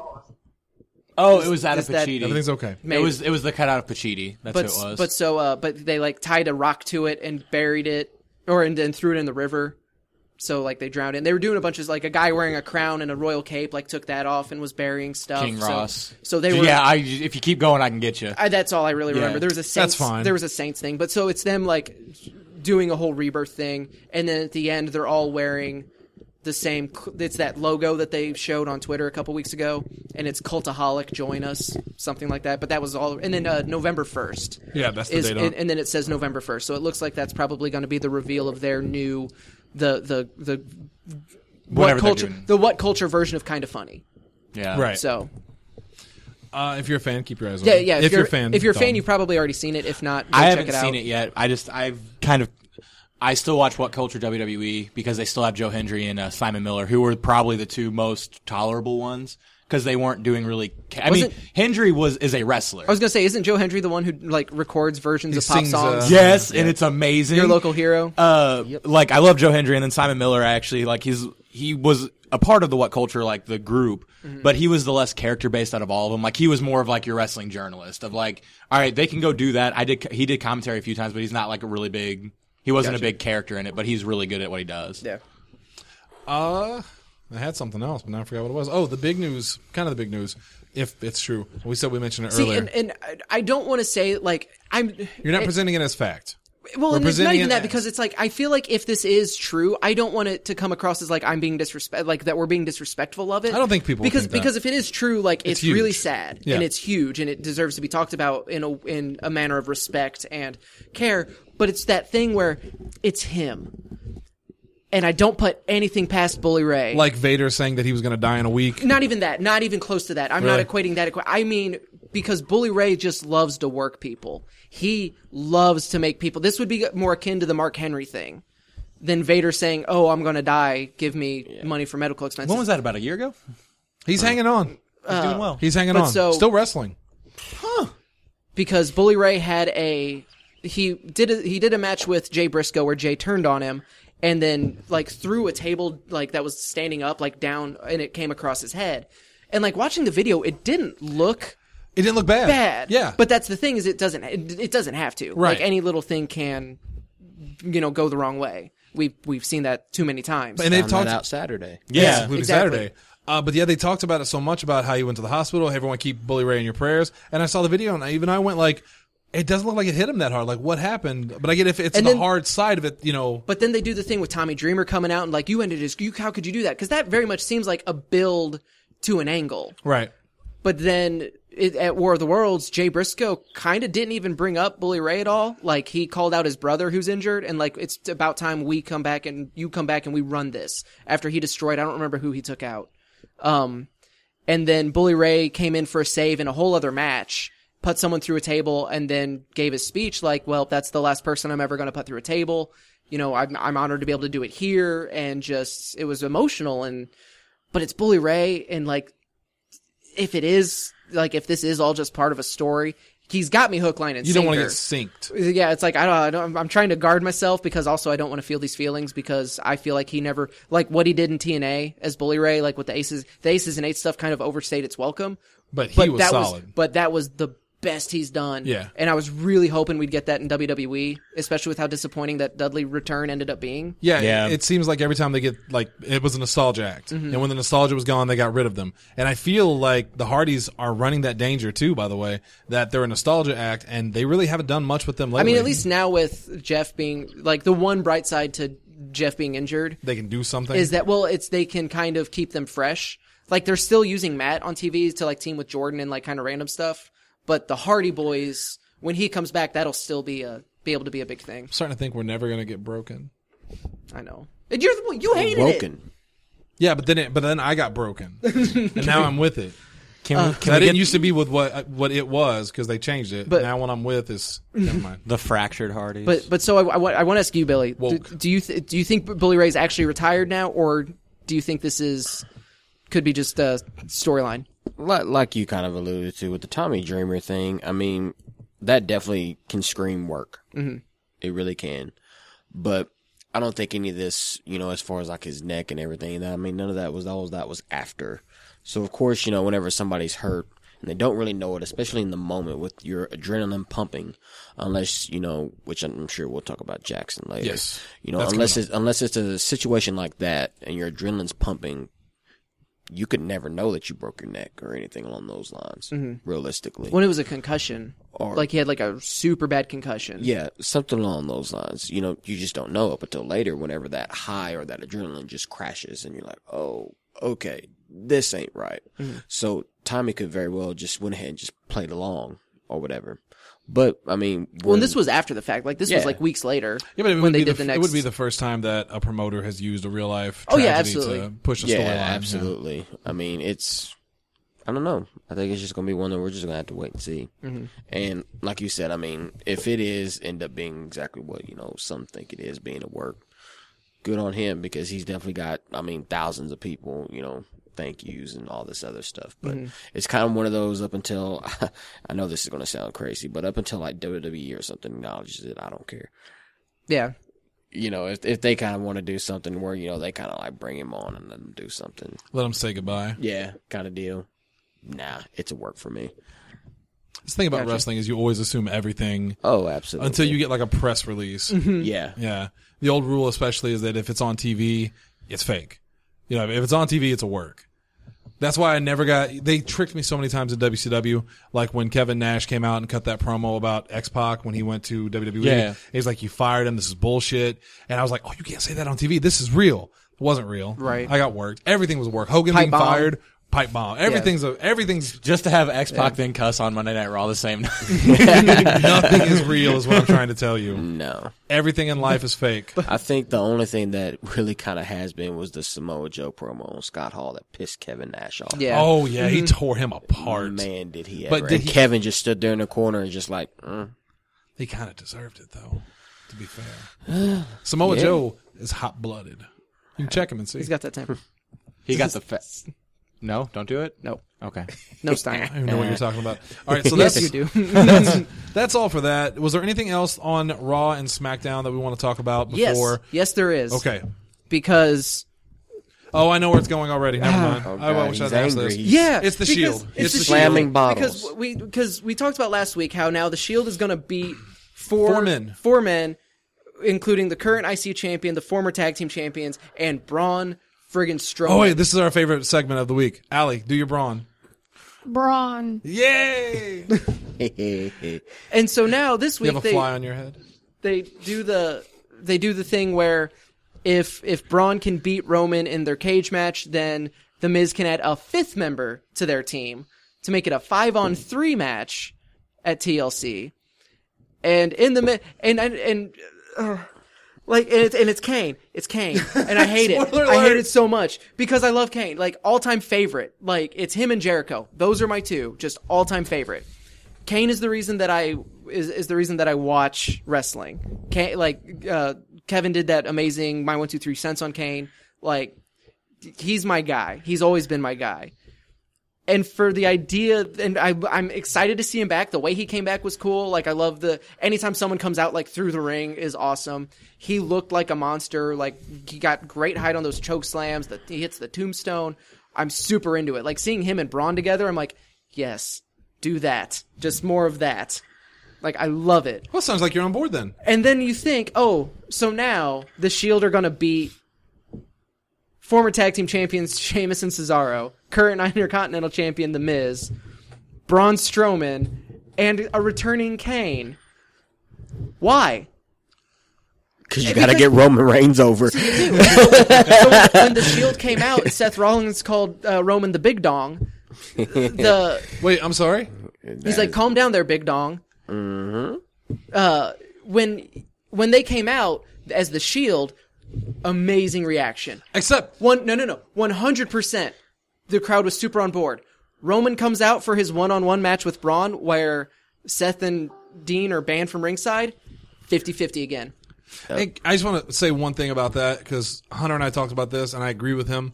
Oh, it was out of Is that- Pachiti. Everything's okay. It Maybe. was it was the cutout of Pachiti. That's But who it was. but so uh, but they like tied a rock to it and buried it, or and then threw it in the river. So like they drowned it. And they were doing a bunch of like a guy wearing a crown and a royal cape like took that off and was burying stuff. King So- Ross. So they were Yeah, I, if you keep going, I can get you. I, that's all I really remember. There was a Saints, fine. There was a Saints thing, but so it's them like doing a whole rebirth thing, and then at the end they're all wearing the same. It's that logo that they showed on Twitter a couple weeks ago, and it's Cultaholic, join us, something like that. But that was all. And then uh, November first. Yeah, that's the is, date on and, it. and then it says November first, so it looks like that's probably going to be the reveal of their new, the the the what Whatever they're culture, doing. the what culture version of Kind of Funny. Yeah. Right. So Uh, if you're a fan, keep your eyes yeah, open. yeah. If, If you're, you're a fan, if you're a fan, don't. you've probably already seen it. If not, go I check haven't it out. seen it yet. I just I've kind of I still watch What Culture W W E because they still have Joe Hendry and uh, Simon Miller, who were probably the two most tolerable ones because they weren't doing really. Ca- I mean, Wasn't- Hendry was is a wrestler. I was gonna say, isn't Joe Hendry the one who like records versions He of pop sings, songs? uh, yes, and it's amazing. Your local hero. Uh, like I love Joe Hendry, and then Simon Miller. Actually, like he's he was a part of the What Culture, like the group, Mm-hmm. but he was the less character based out of all of them. Like he was more of like your wrestling journalist of like, all right, they can go do that. I did. He did commentary a few times, but he's not like a really big. He wasn't Gotcha. a big character in it, but he's really good at what he does. yeah. Uh, I had something else, but now I forgot what it was. Oh, the big news, kind of the big news, if it's true. We said we mentioned it See, earlier. and, and I- I don't want to say like I'm. You're not it- presenting it as fact. Well, and it's not presenting even it that as- because it's like I feel like if this is true, I don't want it to come across as like I'm being disrespect, like that we're being disrespectful of it. I don't think people would because think that. because if it is true, like it's, huge. really sad Yeah. and it's huge and it deserves to be talked about in a in a manner of respect and care. But it's that thing where it's him, and I don't put anything past Bully Ray. Like Vader saying that he was going to die in a week. Not even that. Not even close to that. I'm Really? not equating that. Equa- I mean, because Bully Ray just loves to work people. He loves to make people. This would be more akin to the Mark Henry thing than Vader saying, "Oh, I'm going to die. Give me money for medical expenses." When was that? About a year ago? He's hanging on. He's doing well. He's hanging but on. so- Still wrestling. Because Bully Ray had a he did a, he did a match with Jay Briscoe where Jay turned on him and then like threw a table like that was standing up like down and it came across his head. And like watching the video, it didn't look It didn't look bad. bad. Yeah. But that's the thing is it doesn't it, it doesn't have to. Right. Like any little thing can you know go the wrong way. We've we've seen that too many times. and they've Found talked that out Saturday. Yeah, exactly. Saturday. Uh, but yeah, they talked about it so much about how he went to the hospital. Hey, everyone keep Bully Ray in your prayers. And I saw the video, and I, even I went like, it doesn't look like it hit him that hard. Like, what happened? But I get if it's And the then- hard side of it, you know. But then they do the thing with Tommy Dreamer coming out and like you ended his you how could you do that? Because that very much seems like a build to an angle. Right. But then it, at War of the Worlds, Jay Briscoe kind of didn't even bring up Bully Ray at all. Like he called out his brother who's injured, and like it's about time we come back and you come back and we run this. After he destroyed, I don't remember who he took out. Um, and then Bully Ray came in for a save in a whole other match, put someone through a table, and then gave his speech like, "Well, that's the last person I'm ever going to put through a table. You know, I'm I'm honored to be able to do it here." And just it was emotional, and but it's Bully Ray, and like. If it is, like, if this is all just part of a story, he's got me hook, line, and You don't want to sinker. get synced. Yeah, it's like, I don't, I don't, I'm trying to guard myself because also I don't want to feel these feelings because I feel like he never, like what he did in T N A as Bully Ray, like with the Aces, the Aces and Eights stuff kind of overstayed its welcome. But he was that solid. Was, but that was the best he's done. Yeah. And I was really hoping we'd get that in W W E, especially with how disappointing that Dudley return ended up being. Yeah, Yeah. It, it seems like every time they get, like, it was a nostalgia act. Mm-hmm. And when the nostalgia was gone, they got rid of them. And I feel like the Hardys are running that danger, too, by the way, that they're a nostalgia act, and they really haven't done much with them I lately. mean, at least now with Jeff being, like, the one bright side to Jeff being injured they can do something. is that, well, it's, they can kind of keep them fresh. Like, they're still using Matt on T V to, like, team with Jordan and, like, kind of random stuff. But the Hardy Boys, when he comes back, that'll still be a, be able to be a big thing. I'm starting to think we're never going to get broken. I know. And you're the one, you hated it. Broken. Yeah, but then it, but then I got broken. And now I'm with it. Can we, can I we didn't get used to be with what what it was because they changed it. But- now what I'm with is never mind. the fractured Hardys? But, but so I, I, want- I want to ask you, Billy, do, Woke. do you, th- do you think Bully Ray's actually retired now, or do you think this is, could be just a storyline? Like, like you kind of alluded to with the Tommy Dreamer thing, I mean, that definitely can scream work. Mm-hmm. It really can. But I don't think any of this, you know, as far as like his neck and everything, I mean, none of that was, all of that was after. So, of course, you know, whenever somebody's hurt and they don't really know it, especially in the moment with your adrenaline pumping, unless, you know, which I'm sure we'll talk about Jackson later. Yes. You know, That's unless coming it's, unless it's a situation like that and your adrenaline's pumping, you could never know that you broke your neck or anything along those lines, realistically. When it was a concussion, Or- like he had like a super bad concussion. Yeah, something along those lines. You know, you just don't know up until later whenever that high or that adrenaline just crashes and you're like, oh, okay, this ain't right. So Tommy could very well just went ahead and just played along or whatever. But, I mean... Well, when- and this was after the fact. Like this was Yeah. like weeks later. Yeah, but it when would, they be did the, the next. it would be the first time that a promoter has used a real life Oh, tragedy yeah, absolutely. to push a Yeah, storyline. absolutely. I mean, it's... I don't know. I think it's just going to be one that we're just going to have to wait and see. Mm-hmm. And like you said, I mean, if it is end up being exactly what, you know, some think it is, being a work, good on him because he's definitely got, I mean, thousands of people, you know, thank yous and all this other stuff. But Mm-hmm. it's kind of one of those up until, I know this is going to sound crazy, but up until like W W E or something acknowledges it, I don't care. Yeah. You know, if if they kind of want to do something where, you know, they kind of like bring him on and let him do something. Let them say goodbye. Yeah, kind of deal. Nah, it's a work for me. The thing about Gotcha. wrestling is you always assume everything Oh, absolutely. until you get like a press release. Yeah. Yeah. The old rule especially is that if it's on T V, it's fake. You know, if it's on T V, it's a work. That's why I never got. They tricked me so many times in W C W. Like when Kevin Nash came out and cut that promo about X-Pac when he went to W W E. Yeah. He's like, "You fired him. This is bullshit." And I was like, "Oh, you can't say that on T V. This is real." It wasn't real. Right. I got worked. Everything was work. Hogan Pipe being bomb. fired. Pipe bomb. Everything's a, everything's Just to have X-Pac then cuss on Monday Night Raw the same night. nothing is real. Is what I'm trying to tell you. No. Everything in life is fake. I think the only thing that really kind of has been was the Samoa Joe promo on Scott Hall that pissed Kevin Nash off. Yeah. Oh yeah, he tore him apart. Man, did he ever. But did and he- Kevin just stood there in the corner and just like, mm. He kind of deserved it though. To be fair, Samoa Yeah. Joe is hot blooded. You can check him and see. He's got that temper. He got the fa- No, don't do it? Nope. Okay. No Steiner. I don't even know what you're talking about. All right, so Yes, that's you do. that's that's all for that. Was there anything else on Raw and SmackDown that we want to talk about Yes. before? Yes, there is. Okay. Because Oh, I know where it's going already. Never mind. Oh, I God, wish he's I'd asked angry. this. He's- yeah, It's the because Shield. It's, It's the the slamming Shield. bottles. Because we because we talked about last week how now the Shield is going to beat four Four men. four men, including the current I C champion, the former tag team champions, and Braun friggin' Strowman. Oh wait, this is our favorite segment of the week. Allie, do your Braun. Braun. Yay! And so now this You week have a they fly on your head. they do the they do the thing where if if Braun can beat Roman in their cage match, then the Miz can add a fifth member to their team to make it a five on three match at T L C. And in the mi- and and, and uh, like and it's, and it's Kane, it's Kane, and I hate it. Spoiler I hate alert. it so much because I love Kane, like all time favorite. Like it's him and Jericho. Those are my two, just all time favorite. Kane is the reason that I is, is the reason that I watch wrestling. Kane, like uh, Kevin did that amazing my one two three cents on Kane. Like he's my guy. He's always been my guy. And for the idea, and I, I'm excited to see him back. The way he came back was cool. Like I love the anytime someone comes out like through the ring is awesome. He looked like a monster. Like he got great height on those choke slams. That he hits the tombstone. I'm super into it. Like seeing him and Braun together. I'm like, yes, do that. Just more of that. Like I love it. Well, sounds like you're on board then. And then you think, oh, so now the Shield are gonna beat former tag team champions Sheamus and Cesaro, current Intercontinental champion The Miz, Braun Strowman, and a returning Kane. Why? Because you got to get Roman Reigns over. So when the Shield came out, Seth Rollins called uh, Roman the Big Dong. The Wait, I'm sorry. He's like, calm down there, Big Dong. Mm-hmm. Uh, when when they came out as the Shield, amazing reaction. Except One, no, no, no, one hundred percent. The crowd was super on board. Roman comes out for his one-on-one match with Braun, where Seth and Dean are banned from ringside. fifty-fifty again. Hey, I just want to say one thing about that because Hunter and I talked about this, and I agree with him.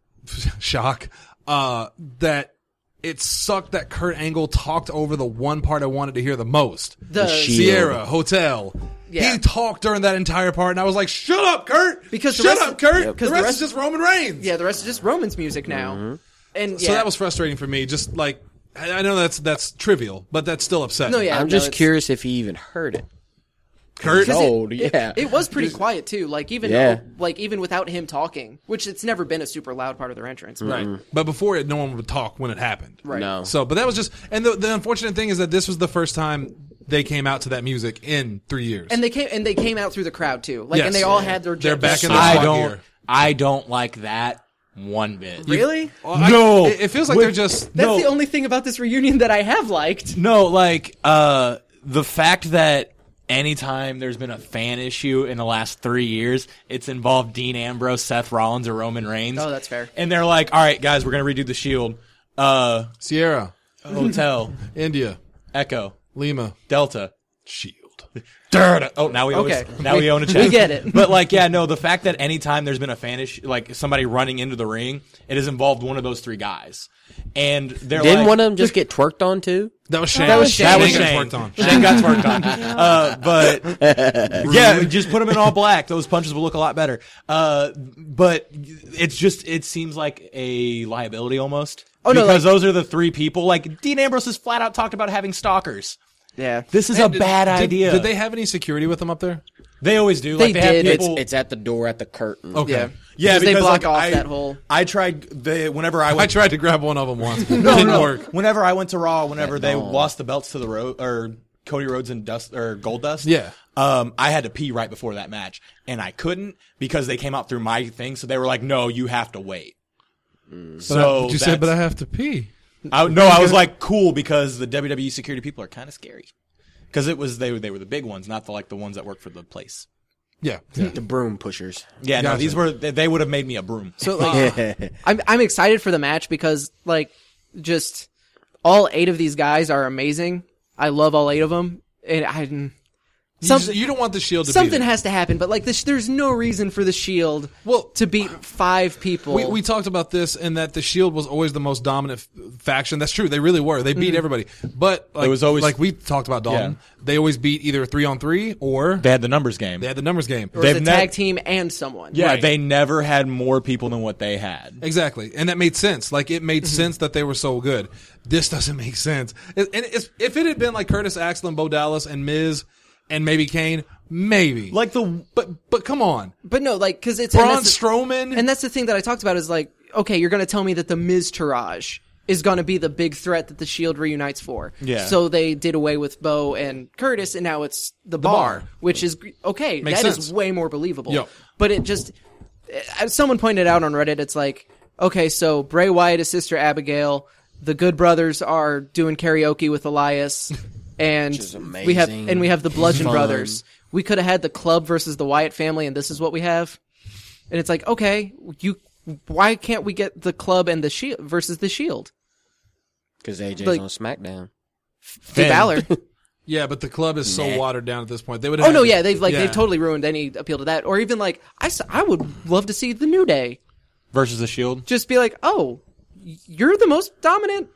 Shock. Uh, that it sucked that Kurt Angle talked over the one part I wanted to hear the most. The, Shield. Sierra Hotel. Yeah. He talked during that entire part, and I was like, "Shut up, Kurt! Because the shut rest- up, Kurt! Yep. The 'Cause rest, the rest- is just Roman Reigns." yeah, the rest is just Roman's music now. Mm-hmm. And yeah. So that was frustrating for me. Just like I I know that's that's trivial, but that's still upsetting. No, yeah. I'm no, just it's- curious if he even heard it. Kurt. Because it- old, it, yeah. It, was pretty quiet too. Like even Yeah. like even without him talking, which it's never been a super loud part of their entrance. but- Right. But before it, no one would talk when it happened. Right. No. So, but that was just, and the, the unfortunate thing is that this was the first time they came out to that music in three years. And they came and they came out through the crowd too. Like Yes. and they all had their They're jet back vests in on. the I SWAT don't. gear. I don't like that one bit. Really? Well, I- No. it, it feels like they're just. That's No. the only thing about this reunion that I have liked. No, like uh, the fact that anytime there's been a fan issue in the last three years, it's involved Dean Ambrose, Seth Rollins, or Roman Reigns. Oh, that's fair. And they're like, "All right, guys, we're gonna redo the Shield. Uh, Sierra, Hotel, India, Echo, Lima, Delta." Shield. Oh, now we always, Okay. now we, We- own a chest. we get it. But like, yeah, no, the fact that anytime there's been a fan issue, like somebody running into the ring, it has involved one of those three guys, and they're Didn't like, one of them just get twerked on too? That was Shane. That was Shane. That was got Shane. worked on. Shane got twerked on. Uh, but yeah, just put them in all black. Those punches will look a lot better. Uh, but it's just, it seems like a liability almost. Oh, no, because like- those are the three people. Like Dean Ambrose has flat out talked about having stalkers. Yeah. This is And a bad did, idea. Did they have any security with them up there? They always do. They Like they did. have It's, people. it's at the door at the curtain. Okay. Yeah. yeah, because they because, block like, off I, that whole. I tried. They whenever I I went. tried to grab one of them once. no, Didn't no. work. Whenever I went to Raw, whenever That they dog. lost the belts to the road or Cody Rhodes and Dust or Gold Dust. Yeah. Um, I had to pee right before that match, and I couldn't because they came out through my thing. So they were like, "No, you have to wait." So But you said, that's- but I have to pee. I, no, I was like, cool, because the W W E security people are kind of scary. Because it was they were they were the big ones, not the like the ones that work for the place. Yeah. yeah. The broom pushers. Yeah, no, Gotcha. these were they, they would have made me a broom. So like, I'm I'm excited for the match because like just all eight of these guys are amazing. I love all eight of them, and I You, something just- you don't want the Shield to something be has to happen. But like this, there's no reason for the Shield Well, to beat five people. We, we talked about this and that the Shield was always the most dominant f- faction. That's true. They really were. They beat everybody. But like, It was always- like we talked about Dalton. Yeah. They always beat either three on three or They had the numbers game. they had the numbers game. or it's a they've nev- tag team and someone. yeah, Right. they never had more people than what they had. Exactly, and that made sense. Like it made sense that they were so good. This doesn't make sense. It, and it's, if it had been like Curtis Axel and Bo Dallas and Miz and maybe Kane, maybe. Like the but but come on, But no, like because it's and Braun that's the- Strowman. And that's the thing that I talked about is like, okay, you're going to tell me that the Miz Taraj is going to be the big threat that the Shield reunites for. Yeah. So they did away with Bo and Curtis, and now it's the, bar, Bar. which is okay. Makes That sense. is way more believable. Yep. But it just, as someone pointed out on Reddit, it's like, okay, so Bray Wyatt is Sister Abigail. The Good Brothers are doing karaoke with Elias, and Which is we have amazing. and we have the Bludgeon Fun. Brothers. We could have had the Club versus the Wyatt family, and this is what we have. And it's like, okay, you, why can't we get the Club and the Shield versus the Shield? Because A J's Like- on SmackDown. Finn Balor. yeah, but the club is so Nah. watered down at this point. They would. Oh have no, to- yeah, they've like yeah. they've totally ruined any appeal to that. Or even like, I, s- I would love to see the New Day versus the Shield. just be like, oh, you're the most dominant,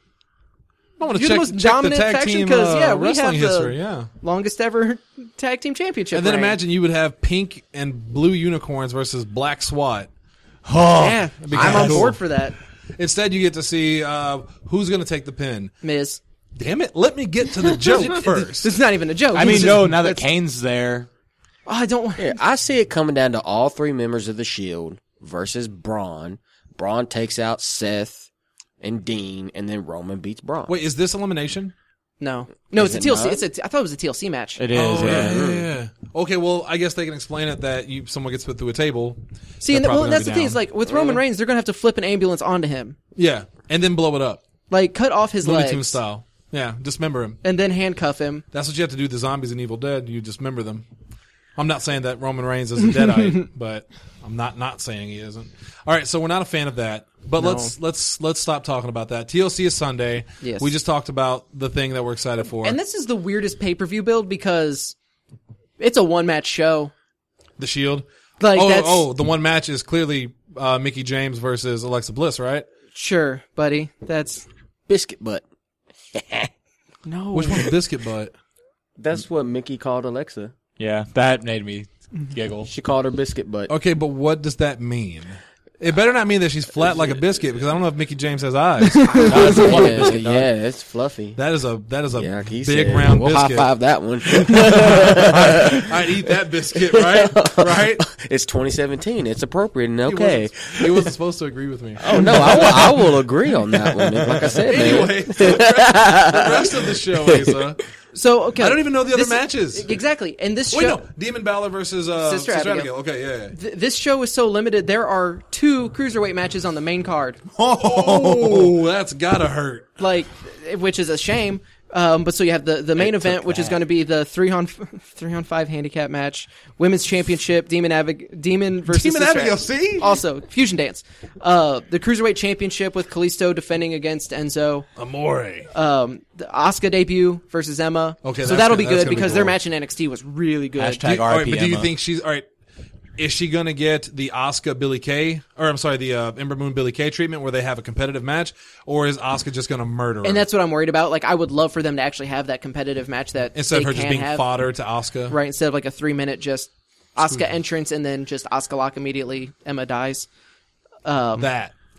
I want to you're the check, most check the dominant tag faction team because uh, yeah, we wrestling have the history. Yeah. longest ever tag team championship. And then reign. imagine you would have pink and blue unicorns versus black SWAT. yeah, be I'm kinda on cool. board for that. Instead, you get to see uh, who's going to take the pin. Miz, Damn it! Let me get to the joke first. this is not even a joke. I mean, It's no, just- now that that's- Kane's there, oh, I don't. Yeah, I see it coming down to all three members of the Shield versus Braun. Braun takes out Seth and Dean, and then Roman beats Braun. Wait, is this elimination? No, no, Is it's a it T L C. not? It's a. T- I thought it was a T L C match. it is. Oh, yeah. yeah, yeah, yeah. Okay, well, I guess they can explain it that you someone gets put through a table. See, They're and, the, well, probably and that's gonna the be thing. Is down. like with Roman Reigns, they're gonna have to flip an ambulance onto him, Yeah, and then blow it up, like cut off his Looney Tunes legs, style. Yeah, dismember him. and then handcuff him. That's what you have to do with the zombies in Evil Dead. You dismember them. I'm not saying that Roman Reigns is a Deadite, but I'm not not saying he isn't. All right, so we're not a fan of that. But let's let's let's stop talking about that. T L C is Sunday. Yes. We just talked about the thing that we're excited for. And this is the weirdest pay per view build because it's a one match show. the Shield. Like oh, that's oh, the one match is clearly uh, Mickey James versus Alexa Bliss, right? sure, buddy. That's Biscuit butt. no. Which one's Biscuit Butt? That's what Mickey called Alexa. Yeah, that made me giggle. She called her biscuit butt. Okay, but what does that mean? It better not mean that she's flat like a biscuit because I don't know if Mickey James has eyes. yeah, yeah, it's fluffy. That is a that is a Yeah, he big said, round we'll biscuit. high five that one. I'd eat that biscuit, right? Right? It's twenty seventeen. It's appropriate and He okay. wasn't, he wasn't supposed to agree with me. Oh no, I will, I will agree on that one. Like I said, man. Anyway, so the, rest, the rest of the show, Asa. So okay, I don't even know the other this- matches. Exactly, and this Wait, show. no. Demon Balor versus uh, Sister Sister, Abigail. Abigail. Okay, yeah. yeah. Th- this show is so limited. There are two cruiserweight matches on the main card, Oh, that's gotta hurt. like, which is a shame. Um, but so you have the, the main It event, took which is that. going to be the three on three on five handicap match, women's championship, Demon Avig- Demon versus Demon Sister Abigail, Ab- see? Also fusion dance, uh, the cruiserweight championship with Kalisto defending against Enzo, Amore. um, the Asuka debut versus Emma. Okay, so that's that'll gonna- be that's good gonna be because their cool. match in N X T was really good. Hashtag Do you- all right, R I P but do you Emma. think she's all right? Is she gonna get the Asuka Billy Kay, or I'm sorry, the uh, Ember Moon Billy Kay treatment where they have a competitive match, or is Asuka just gonna murder her? And that's what I'm worried about. Like, I would love for them to actually have that competitive match that instead they of her just can being have, fodder to Asuka. right? Instead of like a three minute just Asuka entrance and then just Asuka lock immediately. Emma dies. Um, That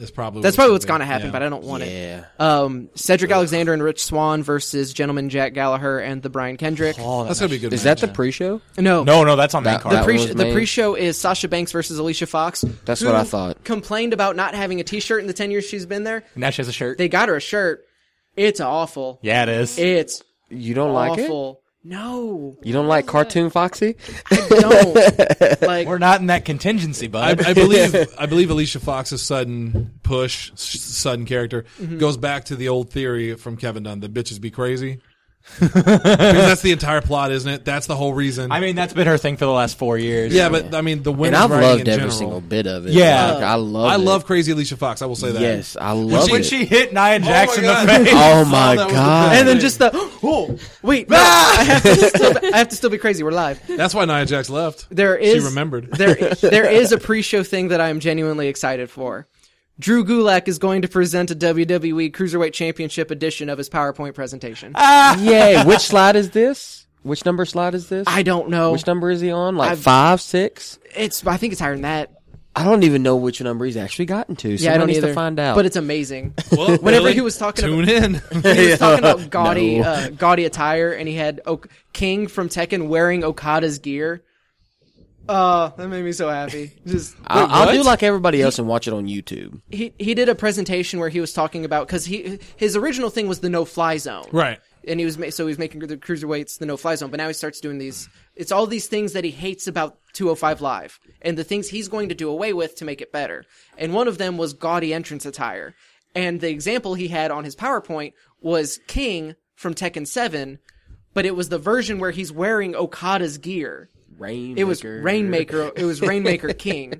Is probably That's what probably it's what's gonna going to be. happen, Yeah. but I don't want it. Yeah. Um, Cedric Alexander and Rich Swann versus Gentleman Jack Gallagher and the Brian Kendrick. Oh, That's gonna be a good. Is match. that the pre-show? No, No, no, that's on main That- card. The pre was the main. pre-show is Sasha Banks versus Alicia Fox. That's who what I thought. Complained about not having a T-shirt in the ten years she's been there. Now she has a shirt. They got her a shirt. It's awful. yeah, it is. It's You don't like it? awful. No, You don't like Cartoon Foxy? I don't. like We're not in that contingency, I, bud. I believe I believe Alicia Fox's sudden push, s- sudden character Mm-hmm. goes back to the old theory from Kevin Dunn that bitches be crazy. Because that's the entire plot, isn't it? That's the whole reason. I mean, that's been her thing for the last four years. yeah, but I mean the And women's I've writing loved in every general. single bit of it. Yeah. Like, I love I it. love crazy Alicia Fox. I will say that. Yes, I love when it. she hit Nia Jax in the God. face. Oh my that was the god! and then just the oh wait, no, I have to still I have to still be crazy. We're live. That's why Nia Jax left. There is She remembered. there there is a pre-show thing that I am genuinely excited for. Drew Gulak is going to present a W W E Cruiserweight Championship edition of his PowerPoint presentation. Yay! Which slide is this? Which number slide is this? I don't know. Which number is he on? Like I've- five, six? It's I think it's higher than that. I don't even know which number he's actually gotten to. Yeah, Someone I don't needs either. to find out. But it's amazing. Well, Whenever Billy, he was talking tune about, in. he was talking about gaudy, No. uh, gaudy attire, and he had o- King from Tekken wearing Okada's gear. Oh, that made me so happy. Just I'll, I'll what? do like everybody else and watch it on YouTube. he he did a presentation where he was talking about because he his original thing was the no fly zone, Right. and he was ma- so he was making the cruiserweights the no fly zone, but now he starts doing these. It's all these things that he hates about two oh five Live, and the things he's going to do away with to make it better. And one of them was gaudy entrance attire. And the example he had on his PowerPoint was King from Tekken seven, but it was the version where he's wearing Okada's gear. Rainmaker. It was Rainmaker. It was Rainmaker King.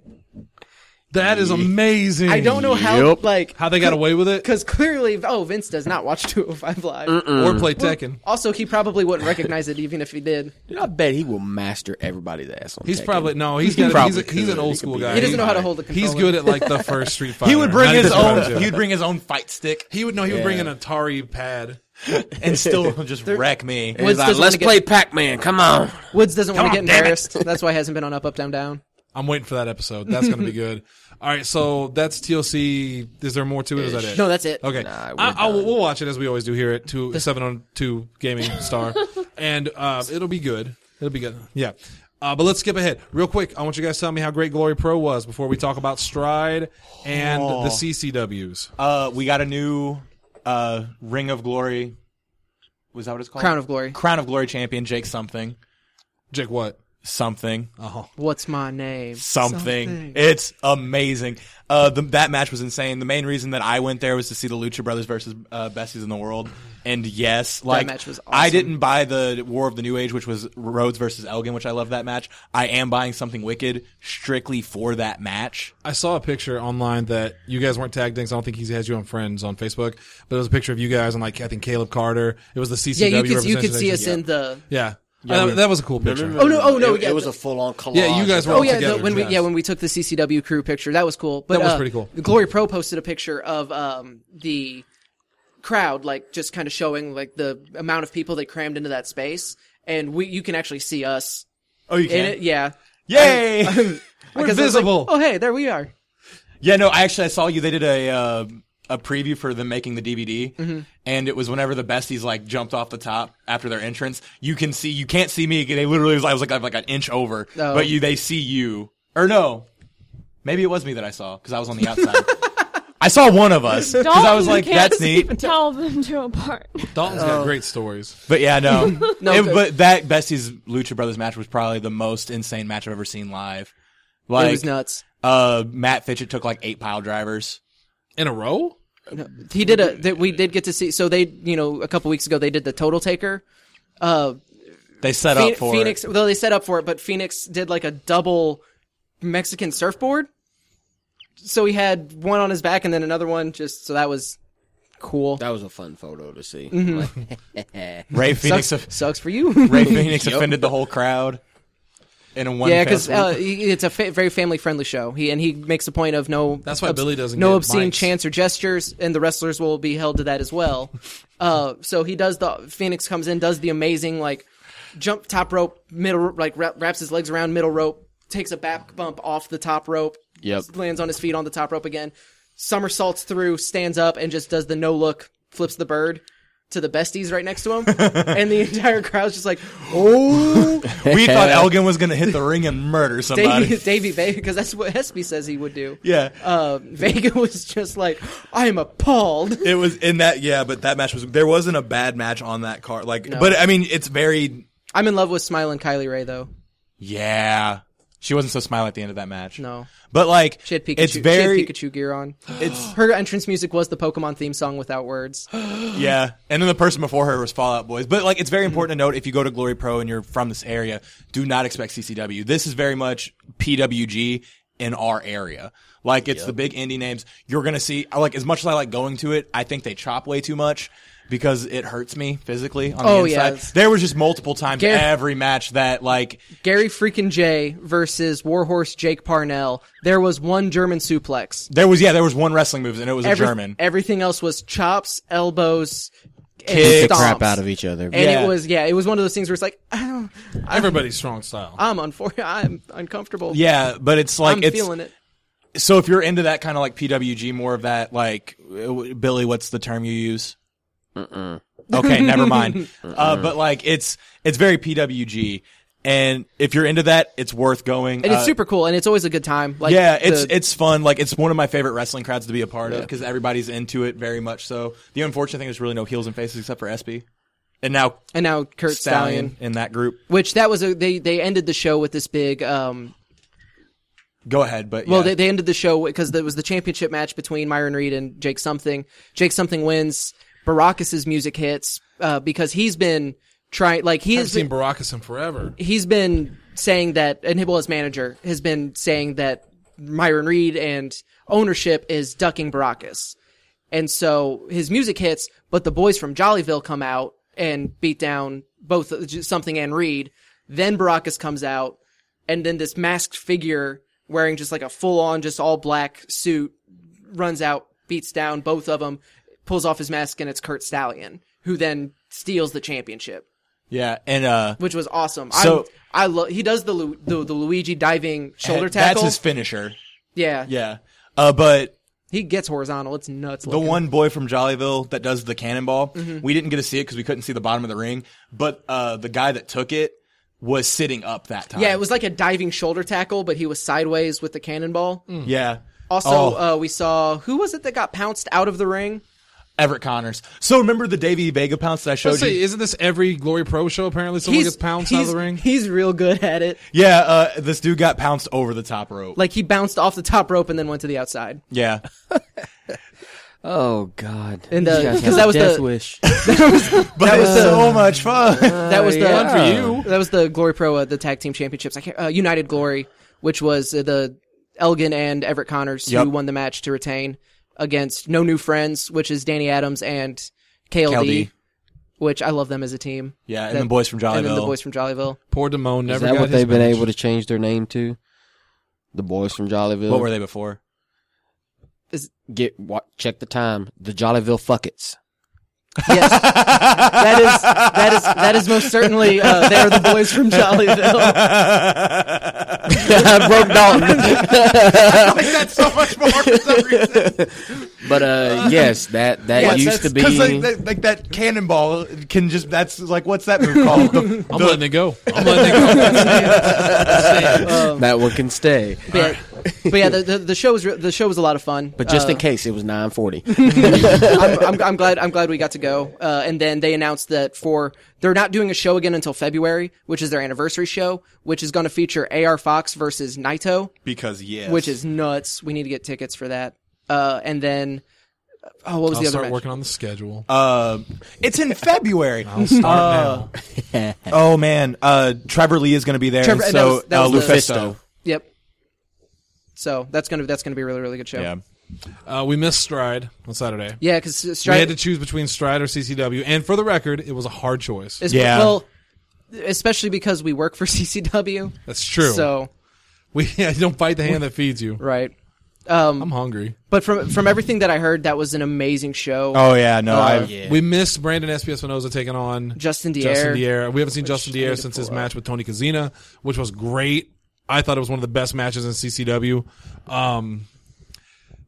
That is amazing. I don't know how Yep. like how they got away with it because clearly, oh, Vince does not watch two oh five Live. or play Tekken. Also, he probably wouldn't recognize it even if he did. Dude, I bet he will master everybody's ass on He's Tekken. probably no. He's He got. probably He's, a, he's an could. old He school could be guy. He doesn't know how to hold the controller. He's good at like the first Street Fighter. He would bring Not his even own. Ninja. He would bring his own fight stick He would no. He would bring an Atari pad. and still just wreck me. Woods He's like, doesn't let's wanna get- play Pac-Man. Come on. Woods doesn't want to on, get damn it. embarrassed. That's why he hasn't been on Up, Up, Down, Down. I'm waiting for that episode. That's going to be good. All right, so that's T L C. Is there more to it? Or is that it? No, that's it. Okay, Nah, we're I, I will, done. we'll watch it as we always do here at two seven on two Gaming Star, and uh, it'll be good. It'll be good. Yeah, uh, but let's skip ahead real quick. I want you guys to tell me how great Glory Pro was before we talk about Stride and Oh. the C C Ws. Uh, we got a new uh, Ring of Glory. Was that what it's called? Crown of Glory. Crown of Glory champion Jake something Jake, what? something Oh, What's my name? something. It's amazing. Uh, the, that match was insane. The main reason that I went there was to see the Lucha Brothers versus uh, Besties in the World. And yes, like match was I awesome. didn't buy the War of the New Age, which was Rhodes versus Elgin, which I love that match. I am buying something wicked strictly for that match. I saw a picture online that you guys weren't tagged in. 'Cause I don't think he has you on friends on Facebook, but it was a picture of you guys and like I think Caleb Carter. It was the C C Yeah, W. you could you could see representation. us in the. Yeah, Uh, that, that was a cool picture. Oh no! Oh no! It, Yeah, it was the- a full-on collage. Yeah, you guys were Oh all yeah, together. the, when we yes. yeah when we took the C C W crew picture, that was cool. But That was uh, pretty cool. The Glory Pro posted a picture of um the crowd, like just kind of showing like the amount of people they crammed into that space, and we you can actually see us Oh, you in can? it. Yeah, Yay! Because I was like, visible. oh hey, there we are. Yeah, no, I actually I saw you. They did a uh, a preview for them making the D V D, Mm-hmm. and it was whenever the besties like jumped off the top after their entrance. You can see, you can't see me. They literally was, I was like like an inch over, Oh. but you they see you or no, maybe it was me that I saw because I was on the outside. I saw one of us because I was Dalton like, can't that's neat. even tell them to apart. Dalton's got great stories. But yeah, no, No, It- good. but that Besties Lucha Brothers match was probably the most insane match I've ever seen live. Like, it was nuts. uh, Matt Fitchett took like eight pile drivers. In a row? He did a that we did get to see. So they you know a couple weeks ago they did the Total Taker. Uh, They set Phoe- up for Phoenix, it. though they set up for it, but Phoenix did like a double Mexican surfboard. So he had one on his back and then another one just, so that was cool. That was a fun photo to see. Mm-hmm. Ray Phoenix. Sucks, sucks for you. Ray Phoenix offended the whole crowd in a one. yeah, because because uh, he- it's a fa- very family friendly show. He and he makes a point of no. That's why Billy doesn't no get obscene mics. chants or gestures, and the wrestlers will be held to that as well. uh, so he does the Phoenix comes in, does the amazing like jump top rope, middle like wra- wraps his legs around middle rope, takes a back bump off the top rope. Yep. Lands on his feet on the top rope again. somersaults through, stands up, and just does the no look, flips the bird to the besties right next to him, and the entire crowd's just like, oh. We thought Elgin was going to hit the ring and murder somebody. Davey, Davey Vega, because that's what Hespy says he would do. Yeah. Uh, Vega was just like, I am appalled. It was in that, yeah, but that match was, there wasn't a bad match on that card. Like, No. but I mean, it's very, I'm in love with Smiling Kylie Ray, though. yeah. She wasn't so smiling at the end of that match. No. But like, She had Pikachu, it's very, she had Pikachu gear on. it's, Her entrance music was the Pokemon theme song without words. yeah. And then the person before her was Fallout Boys. But like, it's very important to note if you go to Glory Pro and you're from this area, do not expect C C W. This is very much P W G in our area. Like, it's the big indie names. You're going to see, like, as much as I like going to it, I think they chop way too much because it hurts me physically on the Oh, inside. yeah, it's- There was just multiple times Gar- every match that, like, Gary freaking J versus Warhorse Jake Parnell. There was one German suplex. there was, yeah, there was one wrestling move and it was Every- a German. Everything else was chops, elbows, and Kick the stomps. crap out of each other. And Yeah. it was, yeah, it was one of those things where it's like, I don't, Everybody's strong style. I'm unfor- I'm uncomfortable. Yeah, but it's like, I'm it's, feeling it. so if you're into that kind of like P W G, more of that, like, uh, Billy, what's the term you use? Mm-mm. Okay, never mind. Uh, but like, it's, it's very P W G. And if you're into that, it's worth going. And it's Uh, super cool, and it's always a good time. Like, yeah, it's the- it's fun. Like, it's one of my favorite wrestling crowds to be a part of because everybody's into it very much. So the unfortunate thing is really no heels and faces except for S B, and now and now Kurt Stallion, Stallion, in that group. which that was a they they ended the show with this big um Go ahead, but well yeah. they they ended the show because there was the championship match between Myron Reed and Jake Something. Jake Something wins. Baracus's music hits uh, because he's been trying like I haven't he's seen been, Baracus in forever. he's been saying that, and Hibble's manager has been saying that Myron Reed and ownership is ducking Baracus. And so his music hits, but the boys from Jollyville come out and beat down both Something and Reed. Then Baracus comes out, and then this masked figure wearing just like a full-on, just all black suit runs out, beats down both of them, pulls off his mask, and it's Kurt Stallion, who then steals the championship. yeah, and uh, Which was awesome. So- I'm, I love. He does the, Lu- the the Luigi diving shoulder that's tackle. his finisher. yeah, Yeah, uh, but he gets horizontal. It's nuts. the looking. one boy from Jollyville that does the cannonball, we didn't get to see it because we couldn't see the bottom of the ring. But uh, the guy that took it was sitting up that time. Yeah, it was like a diving shoulder tackle, but he was sideways with the cannonball. Yeah. Also, Oh. uh, we saw who was it that got pounced out of the ring? Everett Connors. So remember the Davey Vega pounce that I showed Let's say, you? isn't this every Glory Pro show? Apparently, someone gets pounced out of he's- the ring. He's real good at it. Yeah, uh, this dude got pounced over the top rope. Like he bounced off the top rope and then went to the outside. Yeah. Oh God! And, You uh, guys 'cause have that a was death the- wish. But That it's was the- so much fun. That was the yeah. for you. That was the Glory Pro, uh, the tag team championships. I can't, uh, United Glory, which was uh, the Elgin and Everett Connors Yep. who won the match to retain against No New Friends, which is Danny Adams and K L D, K L D. which I love them as a team. Yeah, and That- the boys from Jollyville. And then the boys from Jollyville. Poor Damone never Is that got what his they've been match. able to change their name to? The boys from Jollyville. What were they before? Get what? Check the time. The Jollyville Fuckets. Yes, that is that is that is most certainly uh, they are the boys from Jollyville. I broke Dalton. I like that so much more for some reason. But uh, yes, that that Yes, used to be. Because like, that, like that cannonball can just, that's like, what's that move called? The- I'm the- letting it go. I'm letting it go. That's it. Um, that one can stay. but, yeah, but yeah, the, the the show was re- the show was a lot of fun. But just Uh, in case, it was nine forty. I'm, I'm, I'm glad I'm glad we got to go. Uh, and then they announced that for they're not doing a show again until February, which is their anniversary show, which is going to feature A R Fox versus Naito, because, yes. which is nuts. We need to get tickets for that. Uh, and then oh, what was I'll the other start match? working on the schedule. Uh, it's in February. I'll start now. Oh, man. Uh, Trevor Lee is going to be there. Trevor- and that so, was- that uh, was the- Lufisto. Yep. So that's gonna that's gonna be a really really good show. Yeah. Uh, we missed Stride on Saturday. Yeah, because We had Stride to choose between Stride or C C W, and for the record, it was a hard choice. is Yeah. well, especially because we work for C C W. That's true. So we yeah, don't bite the hand that feeds you. right. Um, I'm hungry. but from from everything that I heard, that was an amazing show. Oh, yeah. No, Uh, I. Yeah. We missed Brandon Espinosa taking on Justin Dier. Justin Dier. We haven't seen Justin I Dier need to since his pull up. match with Tony Kazina, which was great. I thought it was one of the best matches in C C W. Um,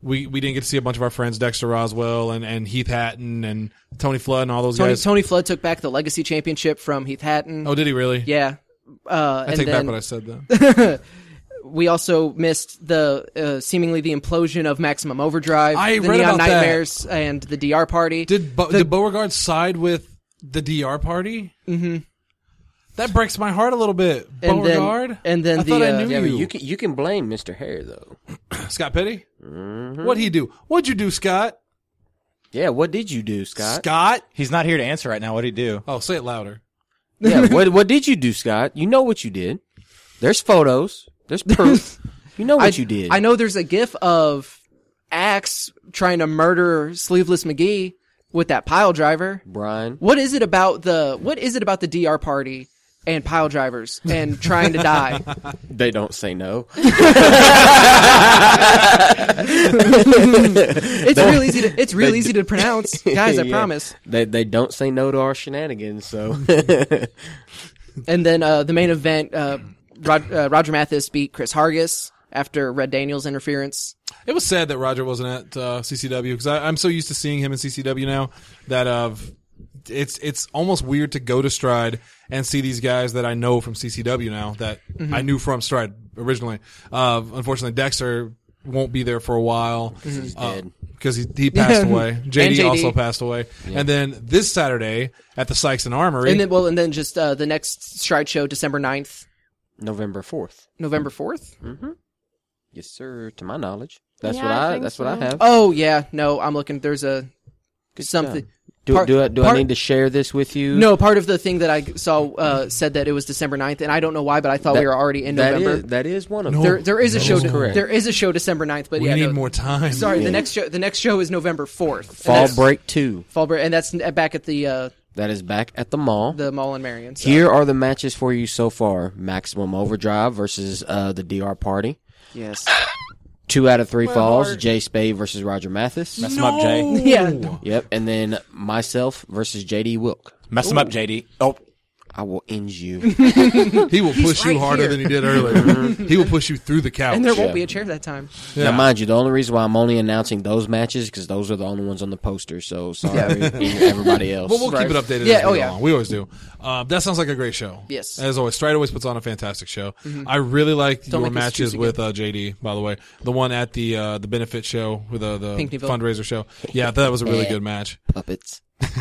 we, we didn't get to see a bunch of our friends, Dexter Roswell and, and Heath Hatton and Tony Flood and all those Tony, guys. Tony Flood took back the Legacy Championship from Heath Hatton. Oh, did he really? Yeah. Uh, I and take then back what I said then. we also missed the uh, seemingly the implosion of Maximum Overdrive, I the read Neon about that. Nightmares, and the D R Party. Did Bo- The- did Beauregard side with the D R Party? Mm-hmm. That breaks my heart a little bit. And then- Beauregard? and then I the, thought I uh, knew Yeah, you. but you can you can blame Mister Hare though. Scott Petty? Mm-hmm. What'd he do? What'd you do, Scott? Yeah, what did you do, Scott? Scott? He's not here to answer right now. What'd he do? Oh, say it louder. Yeah, what what did you do, Scott? You know what you did. There's photos. There's proof. You know what I, you did. I know there's a gif of Axe trying to murder Sleeveless McGee with that pile driver. Brian. What is it about the What is it about the D R Party and pile drivers and trying to die? They don't say no. It's real easy to It's real they- easy to pronounce, guys. I Yeah. promise. They they don't say no to our shenanigans. So And then uh, the main event, uh, Rod, uh, Roger Mathis beat Chris Hargis after Red Daniels interference. It was sad that Roger wasn't at uh, C C W because I'm so used to seeing him in C C W now that uh, it's it's almost weird to go to Stride and see these guys that I know from C C W now that Mm-hmm. I knew from Stride originally. Uh, unfortunately, Dexter won't be there for a while. he's Uh, dead. because he he passed away. J D, J D. also passed away. And then this Saturday at the Sykes and Armory. And then, well, and then just uh, the next Stride show, December ninth, November fourth. November fourth. Yes, sir. To my knowledge, that's Yeah, what I I. think That's what I so. have. Oh yeah, no, I'm looking. There's a something. Do part- do I, do part- I need to share this with you? No, part of the thing that I saw uh, said that it was December ninth, and I don't know why, but I thought That- we were already in that November. is that is one of No. them. there, there is a That show. is De- correct. there is a show December ninth, but we yeah, need no, more time. Sorry, the next show. The next show is November fourth. and Fall that's- Break two. Fall break, and that's back at the uh, That is back at the mall. the mall in Marion. So. Here are the matches for you so far: Maximum Overdrive versus uh, the D R Party. yes, Two out of three falls: hard. Jay Spade versus Roger Mathis. Mess him up, Jay. yeah. Yep, and then myself versus J D Wilk. Mess him up, J D. Oh, I will end you. He will push you right harder here. than he did earlier. He will push you through the couch. And there won't Yeah. be a chair that time. Yeah. Now, mind you, the only reason why I'm only announcing those matches because those are the only ones on the poster. So sorry, everybody else. But we'll Right. keep it updated Yeah, as we oh, go yeah. along. We always do. Uh, that sounds like a great show. Yes. As always, Stride always puts on a fantastic show. I really liked Don't your make this matches excuse with uh, J D, by the way. The one at the uh, the benefit show, with the, the Pinckneyville. fundraiser show. Yeah, that was a really good match. Puppets.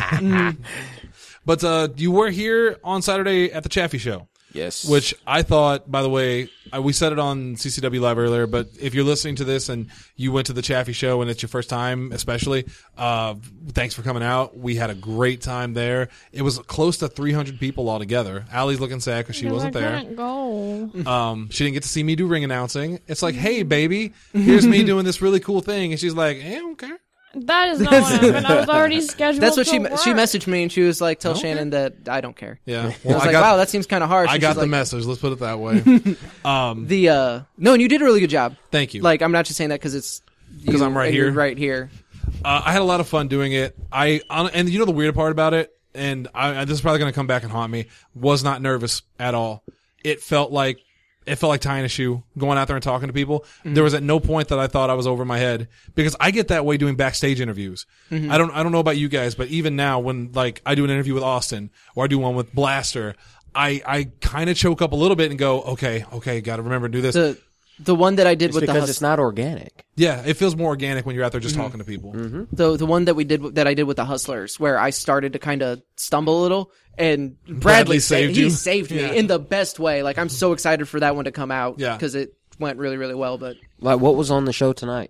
But uh, you were here on Saturday at the Chaffee Show. Yes. Which I thought, by the way, I, we said it on C C W Live earlier, but if you're listening to this and you went to the Chaffee Show and it's your first time, especially, uh, thanks for coming out. We had a great time there. It was close to three hundred people altogether. Allie's looking sad because she Because wasn't I there. couldn't go. Um, she didn't get to see me do ring announcing. It's like, hey, baby, here's me doing this really cool thing. And she's like, eh, okay. That is not what happened. I was already scheduled. That's what to she work. she messaged me, and she was like, "Tell Okay. Shannon that I don't care." Yeah. I Well, was I like, got, "Wow, that seems kind of harsh." I And got she's the like, message. Let's put it that way. Um, The uh, no, and you did a really good job. thank you. Like, I'm not just saying that because it's 'Cause you I'm right and you're here. right here. Uh, I had a lot of fun doing it. I on, and you know the weird part about it, and I, I, this is probably going to come back and haunt me. Was not nervous at all. It felt like it felt like tying a shoe, going out there and talking to people. Mm-hmm. There was at no point that I thought I was over my head because I get that way doing backstage interviews. Mm-hmm. I don't I don't know about you guys, but even now when like I do an interview with Austin or I do one with Blaster, I I kind of choke up a little bit and go, okay, okay, got to remember to do this. The the one that I did It's with the because hus- it's not organic. Yeah, it feels more organic when you're out there Mm-hmm. just talking to people. the the one that we did that I did with the Hustlers, where I started to kind of stumble a little, and Bradley, sa- saved he you. saved me Yeah. in the best way. Like, I'm so excited for that one to come out, Yeah. because it went really really well. But Like what was on the show tonight?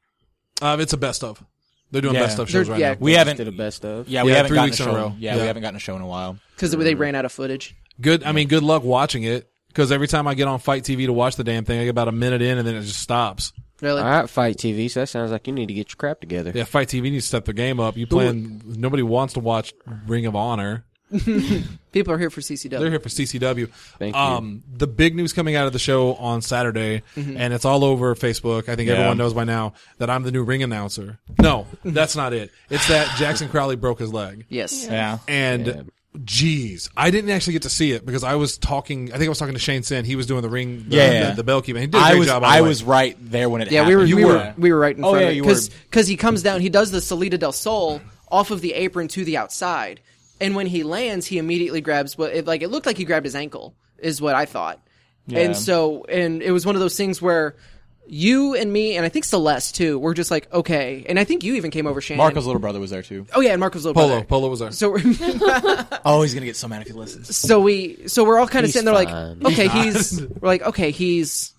Uh, it's a best of. They're doing Yeah. best of shows They're- right yeah. now. we Just haven't. did a best of. Yeah, we Yeah, haven't three gotten weeks a in a show. row. Yeah, Yeah. we haven't gotten a show in a while. because they ran out of footage. Good. I mean, good luck watching it because every time I get on Fight T V to watch the damn thing, I get about a minute in and then it just stops. Really, All right, Fight T V. So that sounds like you need to get your crap together. Yeah, Fight T V needs to step their game up. You playing? Nobody wants to watch Ring of Honor. people are here for C C W. They're here for C C W. Thank you. Um, the big news coming out of the show on Saturday, and it's all over Facebook. I think Yeah. everyone knows by now that I'm the new ring announcer. No, that's not it. It's that Jackson Crowley broke his leg. Yes, Yeah. And Jeez, I didn't actually get to see it because I was talking. I think I was talking to Shane Sin. He was doing the ring, the, Yeah, yeah. the, the bell keeping. He did a I great was job. by the I way. was right there when it Yeah, happened. we were You we were were. we were right in Oh, front yeah, of you it were. because he comes down, he does the Salida del Sol off of the apron to the outside, and when he lands, he immediately grabs what it, like it looked like he grabbed his ankle, is what I thought, Yeah. and so and it was one of those things where you and me and I think Celeste too were just like okay, and I think you even came over, Shannon. Marco's little brother was there too. Oh yeah, and Marco's little Polo. brother. Polo was there. So we're, Oh, he's gonna get so mad if he listens. so we so we're all kind of He's sitting there like fine. okay, he's we're like okay, he's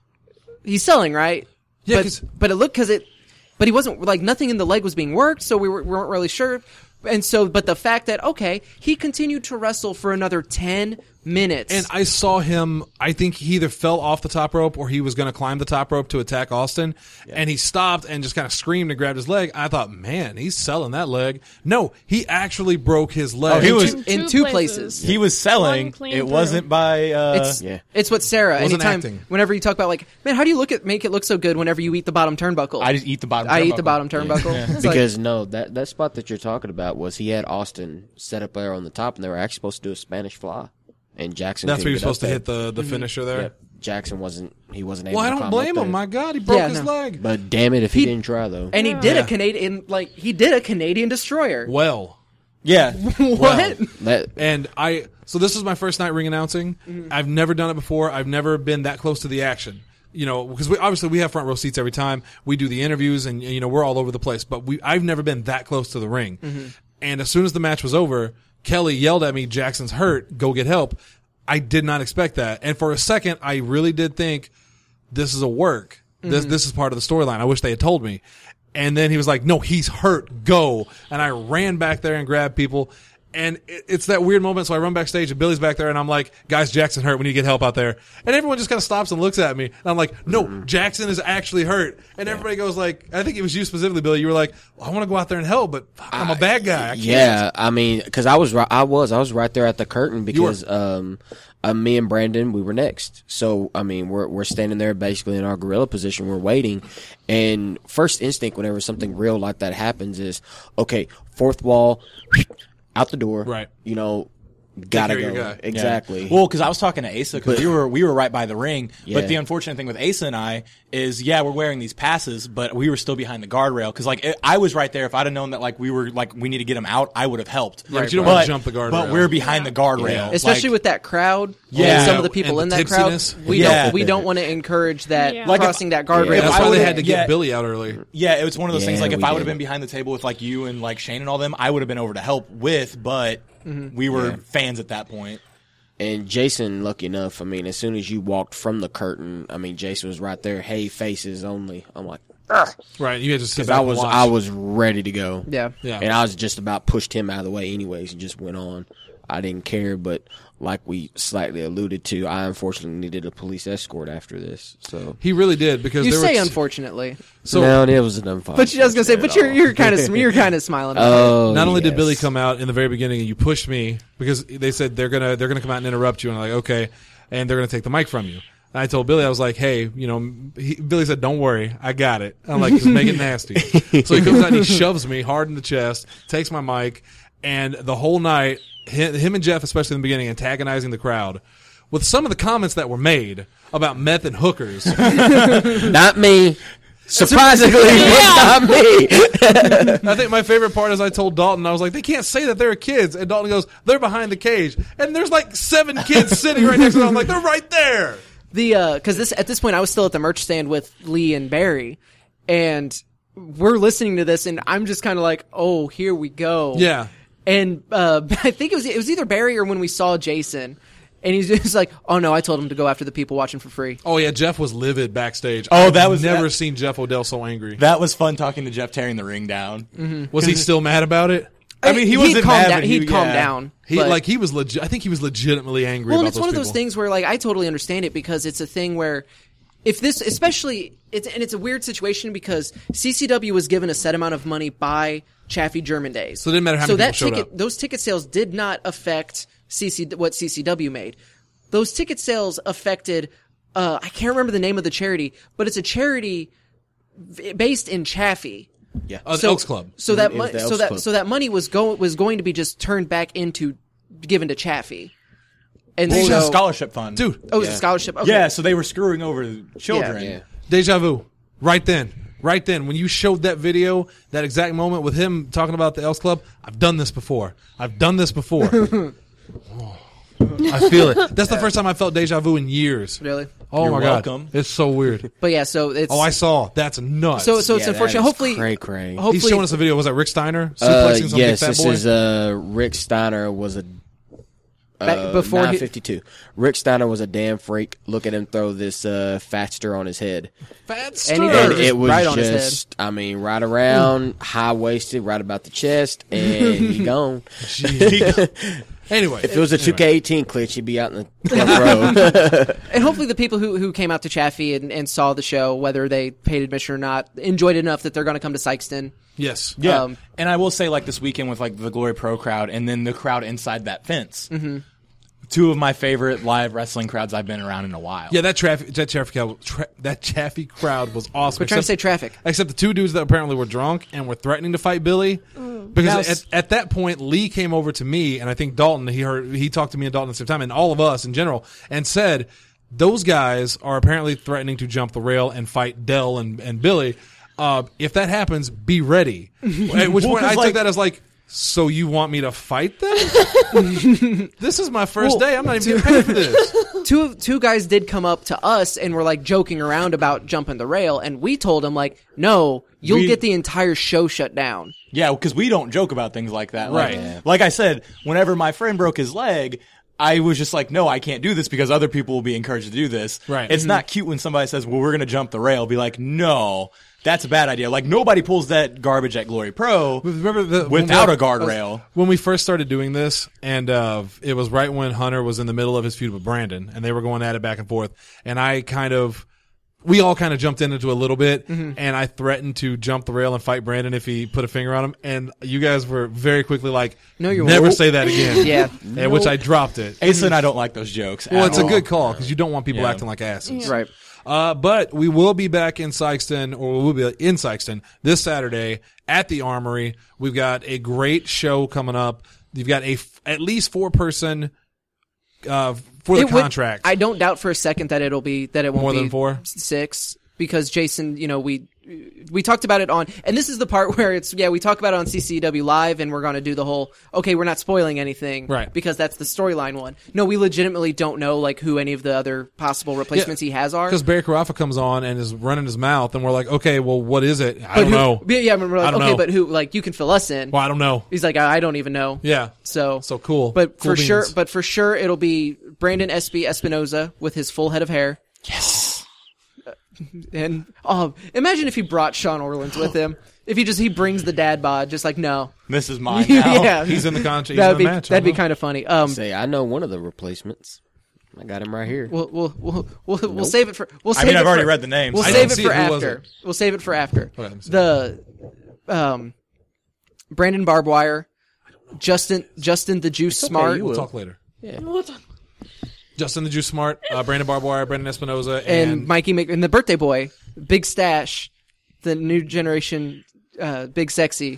he's selling, right? Yeah, but 'cause- but it looked because it, but he wasn't like nothing in the leg was being worked, so we, were, we weren't really sure. And so, but the fact that okay, he continued to wrestle for another ten minutes, And I saw him, I think he either fell off the top rope or he was going to climb the top rope to attack Austin. And he stopped and just kind of screamed and grabbed his leg. I thought, man, he's selling that leg. No, he actually broke his leg. Oh, he was- in, in two places. He was selling. One clean It through. wasn't by. Uh, It's Yeah. it's what Sarah. Wasn't Anytime, acting. whenever you talk about like, man, how do you look at make it look so good whenever you eat the bottom turnbuckle? I just eat the bottom. I eat the turnbuckle. bottom turnbuckle. It's like- Because no, that that spot that you're talking about was he had Austin set up there on the top, and they were actually supposed to do a Spanish fly, and Jackson. That's where couldn't you're supposed to get hit up the, the finisher there. there. Yep. Jackson wasn't. He wasn't able. Well, I to don't climb blame up him. there. My God, he broke Yeah, his no. leg. But damn it, if he, He- didn't try though. and he did Yeah. a Canadian like he did a Canadian destroyer. Well. Yeah. What? that And I, so this is my first night ring announcing. I've never done it before. I've never been that close to the action. You know, because we obviously we have front row seats every time we do the interviews, and you know we're all over the place. But we, I've never been that close to the ring. And as soon as the match was over, Kelly yelled at me, "Jackson's hurt. Go get help." I did not expect that, and for a second, I really did think this is a work. This this is part of the storyline. I wish they had told me. And then he was like, "No, he's hurt. Go!" And I ran back there and grabbed people. And it, it's that weird moment. So I run backstage and Billy's back there and I'm like, "Guys, Jackson hurt. We need to get help out there." And everyone just kind of stops and looks at me. And I'm like, "No, Jackson is actually hurt." And everybody goes like, I think it was you specifically, Billy. You were like, well, "I want to go out there and help, but I'm a bad guy. I can't." yeah, I mean, because I was right. I was. I was right there at the curtain because um, uh, me and Brandon we were next. So I mean, we're we're standing there basically in our gorilla position. We're waiting, and first instinct whenever something real like that happens is okay. Fourth wall. Out the door, Right. You know, gotta care go of your guy. Yeah. exactly. Well, because I was talking to Asa because But- we were we were right by the ring. Yeah. But the unfortunate thing with Asa and I is, yeah, we're wearing these passes, but we were still behind the guardrail because like it, I was right there. If I'd have known that like we were like we need to get him out, I would have helped. Yeah, but you don't want to jump the guardrail. But we're behind the guardrail, Yeah. Especially Like, with that crowd, Yeah. and some of the people And in the that crowd, tipsiness. we Yeah. don't we don't want to encourage that Yeah. Like if- crossing that guardrail. Yeah. That's If I why they would've- had to get yeah. Billy out early. Yeah, it was one of those Yeah, things. Like if we I would did. have been behind the table with like you and like Shane and all them, I would have been over to help with. But we were Yeah. fans at that point. And Jason, lucky enough, I mean, as soon as you walked from the curtain, I mean, Jason was right there. Hey, faces only. I'm like, Right. You had to sit because back I and was, watch. I was ready to go. Yeah. Yeah. And I was just about pushed him out of the way, anyways, and just went on. I didn't care, but like we slightly alluded to, I unfortunately needed a police escort after this. So, He really did because You there say were unfortunately, so no, it was an unfortunate. but I was gonna say, but you're you're kind of you're kind of smiling. About it. Oh, not only did yes. Billy come out in the very beginning and you pushed me because they said they're gonna they're gonna come out and interrupt you and I'm like, okay, and they're gonna take the mic from you. And I told Billy, I was like, hey, you know, he, Billy said, "Don't worry, I got it." I'm like, just make it nasty. So he comes out and he shoves me hard in the chest, takes my mic, and the whole night, him, him and Jeff, especially in the beginning, antagonizing the crowd with some of the comments that were made about meth and hookers. Not me. Surprisingly, but not me. I think my favorite part is I told Dalton, I was like, they can't say that they're kids. And Dalton goes, they're behind the cage. And there's like seven kids sitting right next to them. I'm like, they're right there. The uh, because this at this point I was still at the merch stand with Lee and Barry, and we're listening to this, and I'm just kind of like, oh, here we go. Yeah. And uh, I think it was it was either Barry or when we saw Jason, and he's just like, oh no, I told him to go after the people watching for free. Oh, yeah, Jeff was livid backstage. Oh, I've that was- never that- seen Jeff Odell so angry. That was fun talking to Jeff tearing the ring down. Was he still mad about it? I mean, he he'd wasn't calmed mad, down. but he- He'd calm yeah. down. He but- like he was legit. I think he was legitimately angry. Well, and about it's one of those those people. things where, like, I totally understand it because it's a thing where if this, especially, it's and it's a weird situation because C C W was given a set amount of money by Chaffee German Days, So it didn't matter how so many that people showed ticket, up. those ticket sales did not affect C C what C C W made. Those ticket sales affected. Uh, I can't remember the name of the charity, but it's a charity v- based in Chaffee. Yeah. Uh, the Elks Club. So that It was money, the so Elks that Club. so that money was go was going to be just turned back into given to Chaffee. And Well, so, the scholarship fund. Dude, oh, it was a scholarship. Okay. Yeah, so they were screwing over children. Yeah. deja vu. Right then. Right then. When you showed that video, that exact moment with him talking about the Elks Club, I've done this before. I've done this before. Oh, I feel it. That's the first time I felt deja vu in years. Really? Oh You're my welcome. God. It's so weird. But yeah, so it's Oh, I saw. That's nuts. so so it's Yeah, unfortunate. that is Hopefully, cray cray. hopefully, He's showing us a video. Was that Rick Steiner Uh, suplexing some yes, big fat this boy? is uh, Rick Steiner was a back uh, before he, nine fifty-two. Rick Steiner was a damn freak. Look at him throw this uh, fatster on his head. Fat And he stir. did. And Just it was right on his head. just, I mean, right around, high waisted, right about the chest, and he gone. Anyway. If it was a two K eighteen glitch, he'd be out in the front row. and hopefully the people who who came out to Chaffee and, and saw the show, whether they paid admission or not, enjoyed it enough that they're going to come to Sykeston. Yes. Yeah, Um, and I will say, like this weekend with like the Glory Pro crowd, and then the crowd inside that fence. Mm-hmm. Two of my favorite live wrestling crowds I've been around in a while. Yeah, that traffic, that Chaffee crowd, tra- that Chaffee crowd was awesome. We're trying to Except- say traffic. Except the two dudes that apparently were drunk and were threatening to fight Billy. Because at, at that point, Lee came over to me, and I think Dalton, he heard, he talked to me and Dalton at the same time, and all of us in general, and said, those guys are apparently threatening to jump the rail and fight Dell and, and Billy. Uh, if that happens, be ready. At which Well, point 'cause, I like- took that as like, so you want me to fight them? This is my first Well, day. I'm not even getting paid for this. Two two guys did come up to us and were like joking around about jumping the rail, and we told them like, no, you'll We- get the entire show shut down. Yeah, because we don't joke about things like that. Like, Right. Yeah. like I said, whenever my friend broke his leg, I was just like, no, I can't do this because other people will be encouraged to do this. Right. It's not cute when somebody says, well, we're going to jump the rail. Be like, no, that's a bad idea. Like, nobody pulls that garbage at Glory Pro Remember the, without when- a guardrail. When we first started doing this, and uh, it was right when Hunter was in the middle of his feud with Brandon, and they were going at it back and forth, and I kind of, we all kind of jumped in into a little bit, and I threatened to jump the rail and fight Brandon if he put a finger on him, and you guys were very quickly like, No, you never won't. say that again. Yeah. At which I dropped it. Asa and I don't like those jokes. Well, at it's a all. good call, because you don't want people Yeah. acting like asses. Right. Uh, but we will be back in Sykeston, or we'll be in Sykeston this Saturday at the Armory. We've got a great show coming up. You've got a f- at least four person uh, for the It would- contract. I don't doubt for a second that it'll be that it won't More be than four? six, because Jason, you know, we we talked about it on, and this is the part where it's yeah, we talk about it on C C W Live, and we're going to do the whole okay, we're not spoiling anything, Right. Because that's the storyline one. No, we legitimately don't know like who any of the other possible replacements he has are. Because Barry Carafa comes on and is running his mouth, and we're like, okay, well, what is it? I But don't who- know. Yeah, yeah, we're I like, don't okay, know. but who? Like, you can fill us in. Well, I don't know. He's like, I, I don't even know. Yeah. So So cool. But Cool for sure, beans. but for sure, it'll be Brandon S B Espinoza with his full head of hair. Yes. And oh, imagine if he brought Sean Orleans with him. If he just he brings the dad bod, just like no, This is mine now. yeah, He's in the contract. He's that in would the be match. that'd I be don't know. kind of funny. Um, Say, I know one of the replacements. I got him right here. we'll we'll we'll we'll, we'll save it for. We'll I save mean, it I've already for- read the names. We'll I save didn't it see for it. Who was after. it? We'll save it for after. let me see. The um, Brandon Barbed Wire, Justin Justin the Juice Smart, We'll talk later. Yeah. Justin the Juice Smart, uh, Brandon Barbed Wire, Brandon Espinoza, and, and, Mikey Mc, and the birthday boy, Big Stash, the new generation, uh, Big Sexy,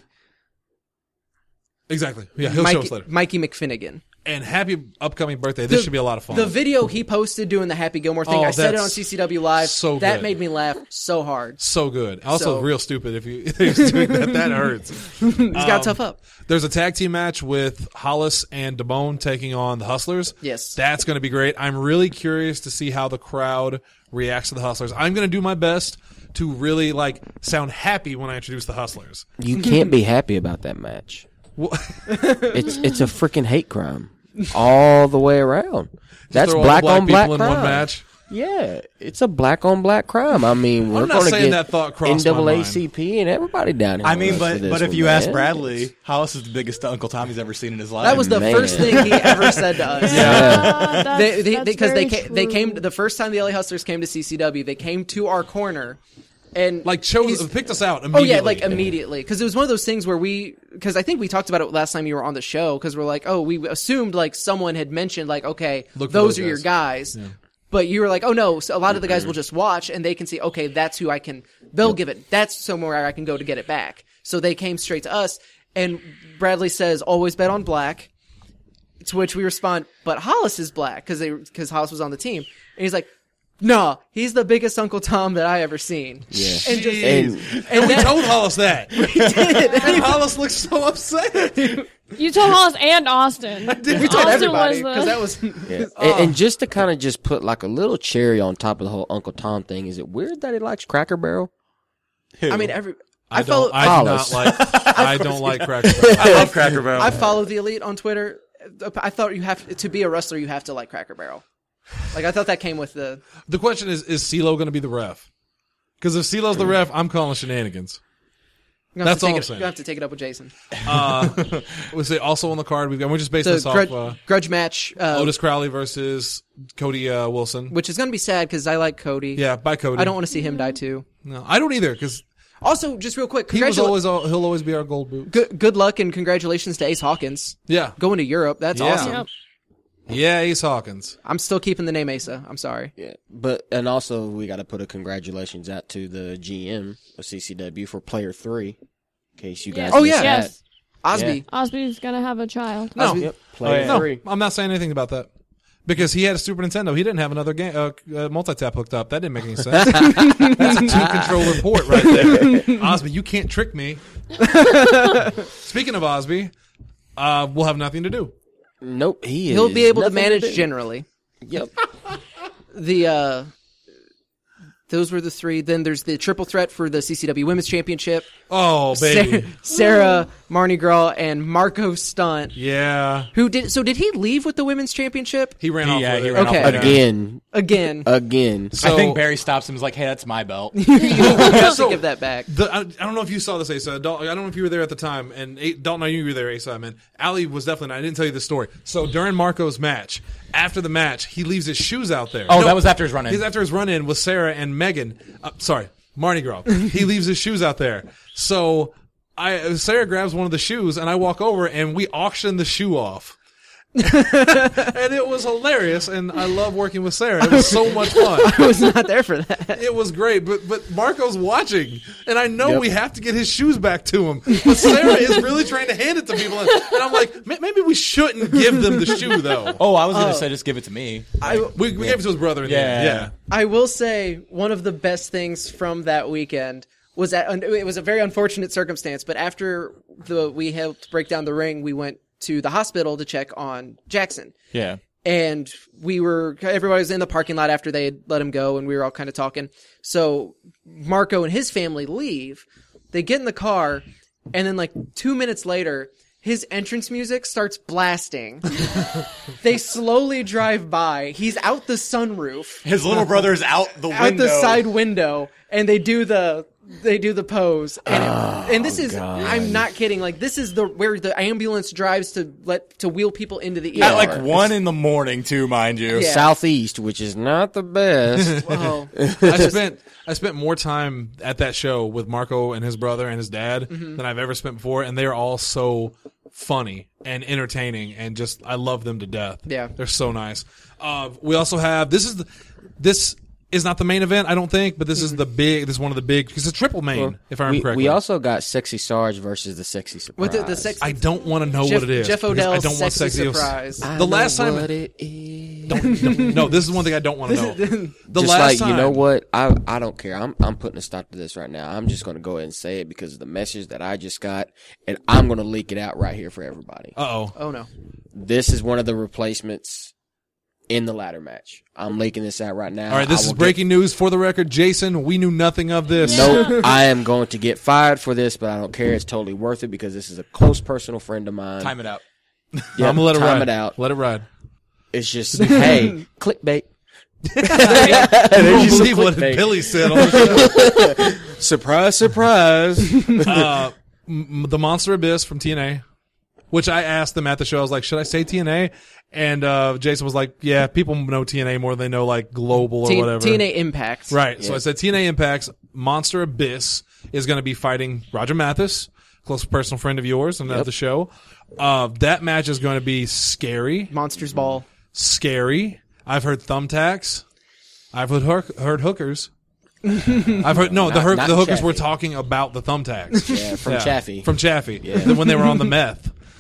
exactly. Yeah, he'll show us Mikey, later. Mikey McFinnigan. And happy upcoming birthday. This The- should be a lot of fun. The video he posted doing the Happy Gilmore thing, Oh, I said it that's on C C W Live. so that good. made me laugh so hard. So good. Also, So- real stupid if you if he's doing that. That hurts. He's got tough up. There's a tag team match with Hollis and Damone taking on the Hustlers. Yes. That's going to be great. I'm really curious to see how the crowd reacts to the Hustlers. I'm going to do my best to really like sound happy when I introduce the Hustlers. You can't be happy about that match. Well, It's it's a freaking hate crime all the way around. That's throw all the black, black on black people in crime. one match. Yeah, it's a black on black crime. I mean, we're not going to saying get that thought crossed my N double A C P and everybody down here. I mean, for but this but if one, you man. ask Bradley, Hollis is the biggest Uncle Tommy's ever seen in his life. That was the Man. first thing he ever said to us. Yeah, that's, They, they, that's because they very came, they true. came the first time the L A Hustlers came to C C W, they came to our corner and Like chose he's- picked us out Oh immediately. yeah, like immediately, because it was one of those things where we, because I think we talked about it last time you were on the show, because we're like, oh, we assumed like someone had mentioned like, okay, Look for those, those are your guys. guys, but you were like, oh no, so a lot of the guys will just watch and they can see, okay, that's who I can, they'll give it, that's somewhere I can go to get it back. So they came straight to us, and Bradley says, always bet on black. To which we respond, but Hollis is black because they because Hollis was on the team, and he's like, "No, he's the biggest Uncle Tom that I ever seen." Yeah. And just And And we that- told Hollis that. We did. And Hollis looked so upset. You told Hollis and Austin. we told Austin everybody was because the- that was. yeah. and, and just to kind of just put like a little cherry on top of the whole Uncle Tom thing, is it weird that he likes Cracker Barrel? I mean, every. I, I follow. don't. I do not Hollis. like. I don't like Cracker Barrel. I love Cracker Barrel. I follow the Elite on Twitter. I thought you have to be a wrestler. You have to like Cracker Barrel. Like I thought that came with the. The question is: Is CeeLo going to be the ref? Because if CeeLo's the ref, I'm calling shenanigans. You have That's to take all I'm it, saying. You have to take it up with Jason. Uh, we say also on the card we've got. We just based The this grudge, off uh, grudge match, uh, Otis Crowley versus Cody uh, Wilson. which is going to be sad because I like Cody. Yeah, by Cody. I don't want to see him die too. No, I don't either. Because Also, just real quick, he was congratula- always. He'll always be our gold boot. good, good luck and congratulations to Ace Hawkins Yeah, going to Europe. That's Yeah. awesome. Yep. yeah. Ace Hawkins. I'm still keeping the name Asa. I'm sorry. Yeah, but and also we got to put a congratulations out to the G M of C C W for player three. In case you guys, Yes. Oh, missed yeah. that. Yes. Osby. Osby's gonna have a child. No, Yep, player no, three. I'm not saying anything about that. Because he had a Super Nintendo, he didn't have another game, uh, uh, multi-tap hooked up. That didn't make any sense. That's a two-controller port right there. Osby, you can't trick me. Speaking of Osby, uh, we'll have nothing to do. Nope, he is. He'll be able to nothing manage do. generally. Yep. The uh, those were the three. Then there's the triple threat for the C C W Women's Championship. Oh, baby. Sa- Sarah, Marnie Grawl, and Marco Stunt. Yeah. Who did? So did he leave with the Women's Championship He ran He- off yeah, with he it. ran Okay. off with it. Again, again? again. So, I think Barry stops him and is like, hey, that's my belt. you have so- to give that back. The, I, I don't know if you saw this, Asa. Dal- I don't know if you were there at the time, and A- Dalton, I knew you were there, Asa. I mean, Ali was definitely not. I didn't tell you the story. So during Marco's match, after the match, he leaves his shoes out there. Oh, that was after his run-in. He's after his run-in with Sarah and Megan. Uh, sorry, Marnie Girl. He leaves his shoes out there. So I Sarah grabs one of the shoes, and I walk over, and we auction the shoe off. And it was hilarious, and I love working with Sarah. It was so much fun. I was not there for that. It was great, but but Marco's watching, and I know Yep. we have to get his shoes back to him. But Sarah is really trying to hand it to people, and, and I'm like, "Ma- maybe we shouldn't give them the shoe, though. Oh, I was going to say, just give it to me. I, We, we gave it to his brother. In the end. Yeah. yeah. I will say one of the best things from that weekend was that it was a very unfortunate circumstance, but after the we helped break down the ring, we went to the hospital to check on Jackson. Yeah. And we were, everybody was in the parking lot after they had let him go, and we were all kind of talking. So Marco and his family leave. They get in the car, and then like two minutes later, his entrance music starts blasting. They slowly drive by. He's out the sunroof, His little brother's out the window. out the side window, and they do the they do the pose. And, it- and this is, God. I'm not kidding. Like this is the where the ambulance drives to let to wheel people into the E At R. like one in the morning, too, mind you. Yeah. Southeast, which is not the best. Whoa. I spent I spent more time at that show with Marco and his brother and his dad than I've ever spent before, and they are all so funny and entertaining, and just I love them to death. Yeah. they're so nice. Uh, we also have this is the this is not the main event, I don't think, but this is the big. This is one of the big because it's triple main, if I remember we, correctly. we also got Sexy Sarge versus the Sexy Surprise. With the, the sex, I don't want to know Jeff, what it is. Jeff because Odell's I don't want sexy sexy surprise. I The know last time, what it is. don't, no, this is one thing I don't want to know. The Just last like time, you know what, I I don't care. I'm I'm putting a stop to this right now. I'm just going to go ahead and say it because of the message that I just got, and I'm going to leak it out right here for everybody. Uh oh. oh no. This is one of the replacements in the ladder match. I'm leaking this out right now. All right, this I is will get- breaking news for the record. Jason, we knew nothing of this. Nope, I am going to get fired for this, but I don't care. It's totally worth it because this is a close personal friend of mine. Time it out. Yep, I'm gonna let it time ride. it out. Let it ride. It's just hey, clickbait. I don't believe what clickbait. Billy said on the show. Surprise, surprise. uh, m- the Monster Abyss from T N A, which I asked them at the show. I was like, should I say T N A? And uh, Jason was like, yeah, people know T N A more than they know like Global or T- whatever. T N A Impact. Right. So I said T N A Impact's Monster Abyss is going to be fighting Roger Mathis, close personal friend of yours and of the show. Uh, that match is going to be scary, Monsters Ball. scary. I've heard thumbtacks. I've heard, hook- heard hookers. I've heard no. the, Not- hook- not the hookers Chaffee. were talking about the thumbtacks. Yeah, from Chaffee. From Chaffee. Yeah. When they were on the meth.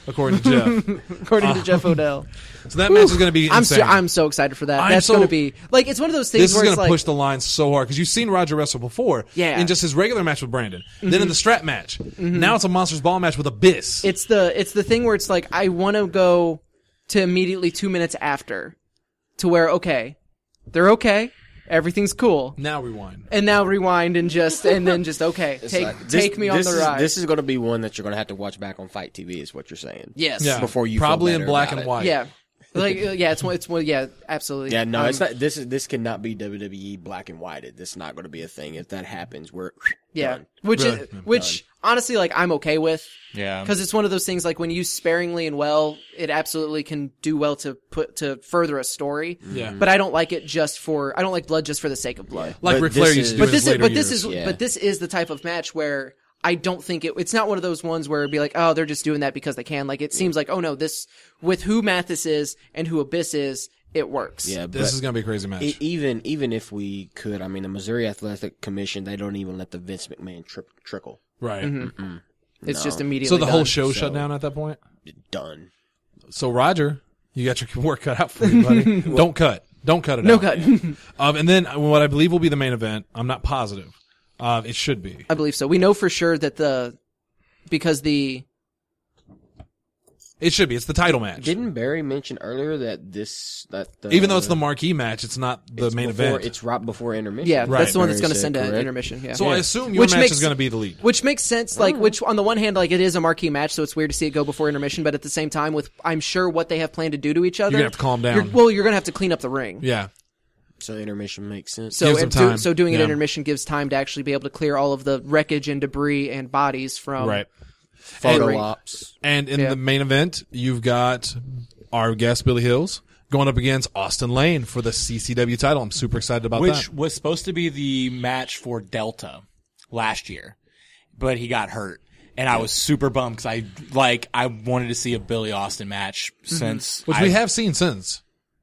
according to Jeff. according to Jeff Odell. So that match is going to be I'm insane. so, I'm so excited for that. I'm That's so- going to be like it's one of those things This is where going it's to like push the line so hard because you've seen Roger wrestle before. Yeah. In just his regular match with Brandon. Then in the strap match. Now it's a Monsters Ball match with Abyss. it's the it's the thing where it's like I want to go to immediately two minutes after to where okay, they're okay, everything's cool, now rewind. and now rewind and just and then just okay, It's take like, this- take me on this the is, ride. This is going to be one that you're going to have to watch back on Fight T V, is what you're saying. yes, Yeah. Before you feel Probably in better black about and it. white. yeah, like uh, yeah, it's one, it's one, yeah, absolutely. Yeah, no, Um, it's not. This is this cannot be W W E black and whited. This is not going to be a thing. If that happens, we're yeah, done. which Really? is, which honestly, like I'm okay with. Yeah. Because it's one of those things like when used sparingly and well, it absolutely can do well to put to further a story. Yeah. But I don't like it just for I don't like blood just for the sake of blood. Like But Ric Flair this used to is- do But in this his is later but this years. is Yeah. but this is the type of match where I don't think it it's not one of those ones where it'd be like, oh, they're just doing that because they can. Like it seems like, oh no, this with who Mathis is and who Abyss is, it works. Yeah, but This is going to be a crazy match. e- even even if we could, I mean, the Missouri Athletic Commission, they don't even let the Vince McMahon tri- trickle. right. It's No. just immediately So the whole done. show So- shut down at that point? Done. So Roger, you got your work cut out for you, buddy. Don't cut. Don't cut it No out. cut. Um, and then what I believe will be the main event, I'm not positive. Uh, it should be. I believe so. We know for sure that the because the It should be. It's the title match. Didn't Barry mention earlier that this that the, Even though it's the marquee match, it's not the it's main before, event. It's right before intermission. yeah, Right. that's the one that's Barry going to said, send to correct? intermission. Yeah. so I assume your Which match makes- is going to be the lead. Which makes sense, like, which on the one hand, like, it is a marquee match, so it's weird to see it go before intermission, but at the same time, with, I'm sure what they have planned to do to each other. You're gonna have to calm down. you're- well, you're gonna have to clean up the ring. Yeah. So intermission makes sense. So, Gives them and do- time. so doing an Yeah. intermission gives time to actually be able to clear all of the wreckage and debris and bodies from. Right. Photo And, ops. and in Yeah. the main event, you've got our guest, Billy Hills, going up against Austin Lane for the C C W title. I'm super excited about Which that. was supposed to be the match for Delta last year, but he got hurt. And I was super bummed because I, like, I wanted to see a Billy Austin match since. Which I- we have seen since.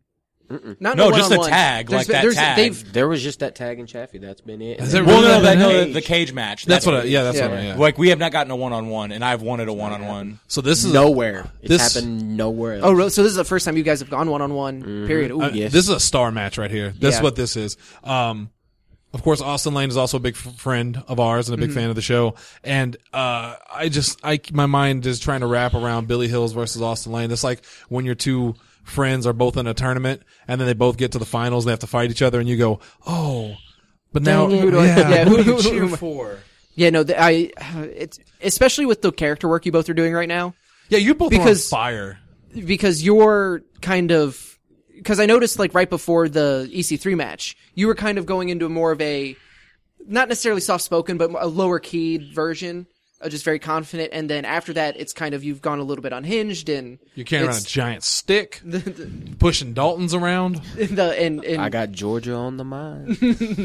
Not No, in a just a one-on-one. tag, There's like been- that there's- tag. They've, There was just that tag and Chaffee. That's been it. Has And there then- Well, really no, that, been no, a- the, the cage match. That's what I, yeah, that's Yeah. what I, yeah. Like, we have not gotten a one-on-one, and I've wanted a one-on-one. So this is Nowhere. It's This- happened nowhere else. oh, really? So this is the first time you guys have gone one-on-one, period. Ooh. Uh, Yes. This is a star match right here. This is Yeah. what this is. Um, of course, Austin Lane is also a big f- friend of ours and a big Mm-hmm. fan of the show. And uh, I just, I my mind is trying to wrap around Billy Hills versus Austin Lane. It's like when your two friends are both in a tournament and then they both get to the finals and they have to fight each other, and you go, oh, but now Dang it. Who do I- yeah, yeah, who who- do you who- cheer who- for? Yeah, no, the, I, it's, especially with the character work you both are doing right now. Yeah, you both Because- are on fire. because you're kind of because I noticed like right before the E C three match, you were kind of going into more of a not necessarily soft spoken, but a lower keyed version, uh, just very confident. And then after that, it's kind of you've gone a little bit unhinged and You're carrying around a it's- giant stick, the, the, pushing Daltons around. the and, and I got Georgia on the mind.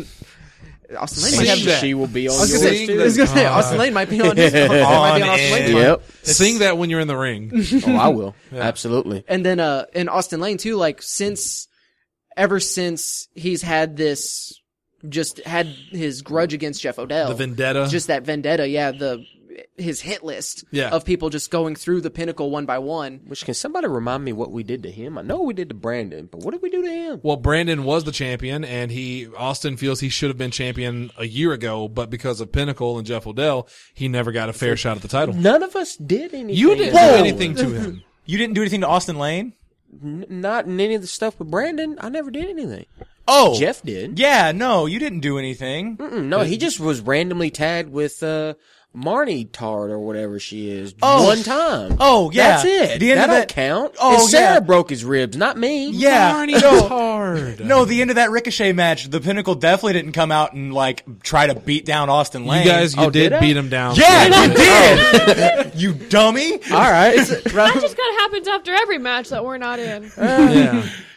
Austin Lane might have Sing that. that. She will be on I was yours gonna say, Sing I was too. gonna say Austin Lane might be on his, might be on Austin Lane's one. Yep. Sing that when you're in the ring. Oh, I will. Absolutely. And then, uh, in Austin Lane too, like since, ever since he's had this, just had his grudge against Jeff Odell. The vendetta. Just that vendetta, yeah, the, his hit list Yeah. of people just going through the pinnacle one by one. Which, can somebody remind me what we did to him? I know we did to Brandon, but what did we do to him? Well, Brandon was the champion, and he Austin feels he should have been champion a year ago, but because of Pinnacle and Jeff Odell, he never got a fair shot at the title. None of us did anything. You didn't Whoa. do anything to him. You didn't do anything to Austin Lane? N- not in any of the stuff with Brandon. I never did anything. Oh. Jeff did. Yeah, no, you didn't do anything. Mm, No, he just was randomly tagged with uh, Marnie Tard or whatever she is. Oh. One time. Oh, yeah. That's it. The end that of don't that- count. Oh, and Sarah yeah. broke his ribs, not me. Yeah. Barney no. hard. No, the end of that Ricochet match, the Pinnacle definitely didn't come out and, like, try to beat down Austin Lane. You guys, you Oh, did, did I? beat him down. Yeah, you did! You dummy! All right. That just kind of happens after every match that we're not in. Yeah.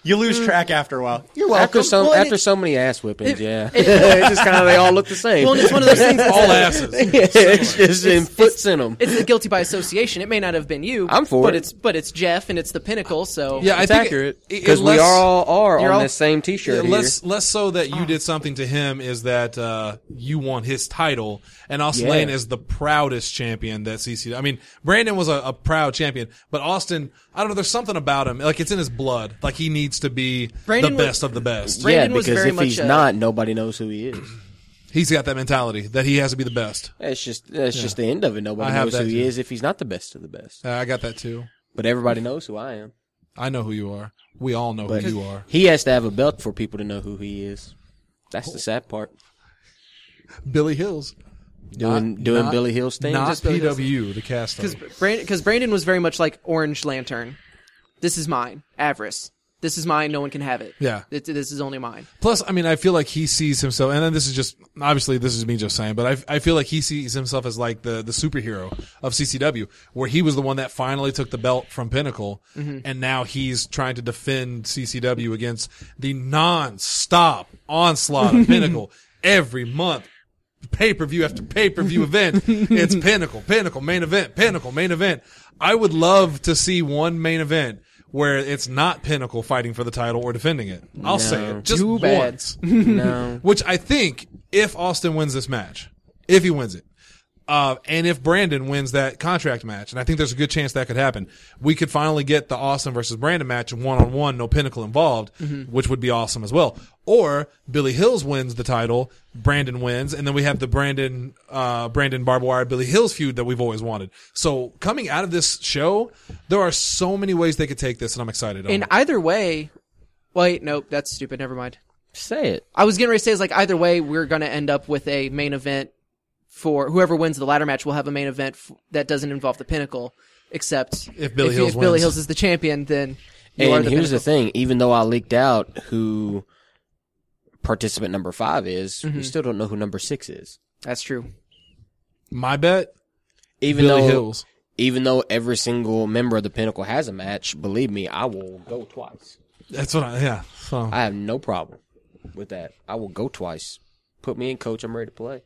You lose track after a while. You're welcome. After so Well, after it- so many ass whippings, yeah, it's just kind of they all look the same. Well, and it's one of those things. All asses. it's just in foots in them. It's the guilty by association. It may not have been you. I'm for but it. it's but it's Jeff and it's the Pinnacle. So Yeah, I It's think accurate it- it- because we less- all are You're on all- this same T-shirt Yeah, here. less less so that you did something to him is that uh, you won his title, and Austin Yeah. Lane is the proudest champion that C C. I mean, Brandon was a, a proud champion, but Austin, I don't know. There's something about him, like it's in his blood. Like he needs to be Brandon the was- best of the best. yeah, Brandon was because very if much he's a- not, nobody knows who he is. He's got that mentality that he has to be the best. It's just that's just the end of it. Nobody I have knows who that he too. is if he's not the best of the best. Uh, I got that too. But everybody knows who I am. I know who you are. We all know But who you are. he has to have a belt for people to know who he is. That's the sad part. Billy Hills. Doing Not- doing not- Billy Hill's thing. Not Just Billy Hills. P W, the cast. because Brandon, because Brandon was very much like Orange Lantern. This is mine, Avarice. This is mine. No one can have it. Yeah. It, this is only mine. Plus, I mean, I feel like he sees himself, and then this is just, obviously this is me just saying, but I, I feel like he sees himself as like the, the superhero of C C W, where he was the one that finally took the belt from Pinnacle, and now he's trying to defend C C W against the non-stop onslaught of Pinnacle every month. Pay-per-view after pay-per-view event. It's Pinnacle, Pinnacle, main event, Pinnacle, main event. I would love to see one main event where it's not Pinnacle fighting for the title or defending it. I'll say it. Just Too bad. once. No. Which I think if Austin wins this match, if he wins it, uh, and if Brandon wins that contract match, and I think there's a good chance that could happen, we could finally get the Austin versus Brandon match one on one, no Pinnacle involved, which would be awesome as well. Or Billy Hills wins the title, Brandon wins, and then we have the Brandon, uh, Brandon Barbed Wire Billy Hills feud that we've always wanted. So coming out of this show, there are so many ways they could take this, and I'm excited. In on it. either way, wait, nope, that's stupid. Never mind. Say it. I was getting ready to say is like either way, we're going to end up with a main event for whoever wins the ladder match will have a main event f- that doesn't involve the Pinnacle. Except If Billy if, Hills if Billy wins. Hills is the champion, then you are And the here's the Pinnacle. thing: even though I leaked out who participant number five is, Mm-hmm. we still don't know who number six is. That's true. My bet, Even Billy though, Hills. even though every single member of the Pinnacle has a match, believe me, I will go twice. That's what I, yeah. So. I have no problem with that. I will go twice. Put me in, coach. I'm ready to play.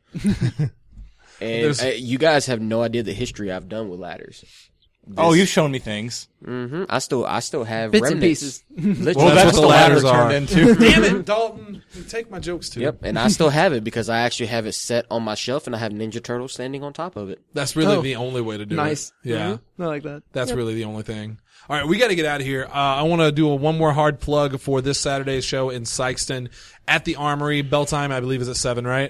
And There's- uh, you guys have no idea the history I've done with ladders. Oh, you've shown me things. hmm I still, I still have Bits and remnants. pieces. Literally. Well, that's, what what the the ladder ladders are. turned into. Damn it, Dalton. You take my jokes too. Yep, and I still have it because I actually have it set on my shelf, and I have Ninja Turtles standing on top of it. That's really Oh. the only way to do Nice. it. Yeah. Mhm. I like that. That's really the only thing. All right, we got to get out of here. Uh, I want to do a one more hard plug for this Saturday's show in Sykeston at the Armory. Bell time, I believe, is at seven, right?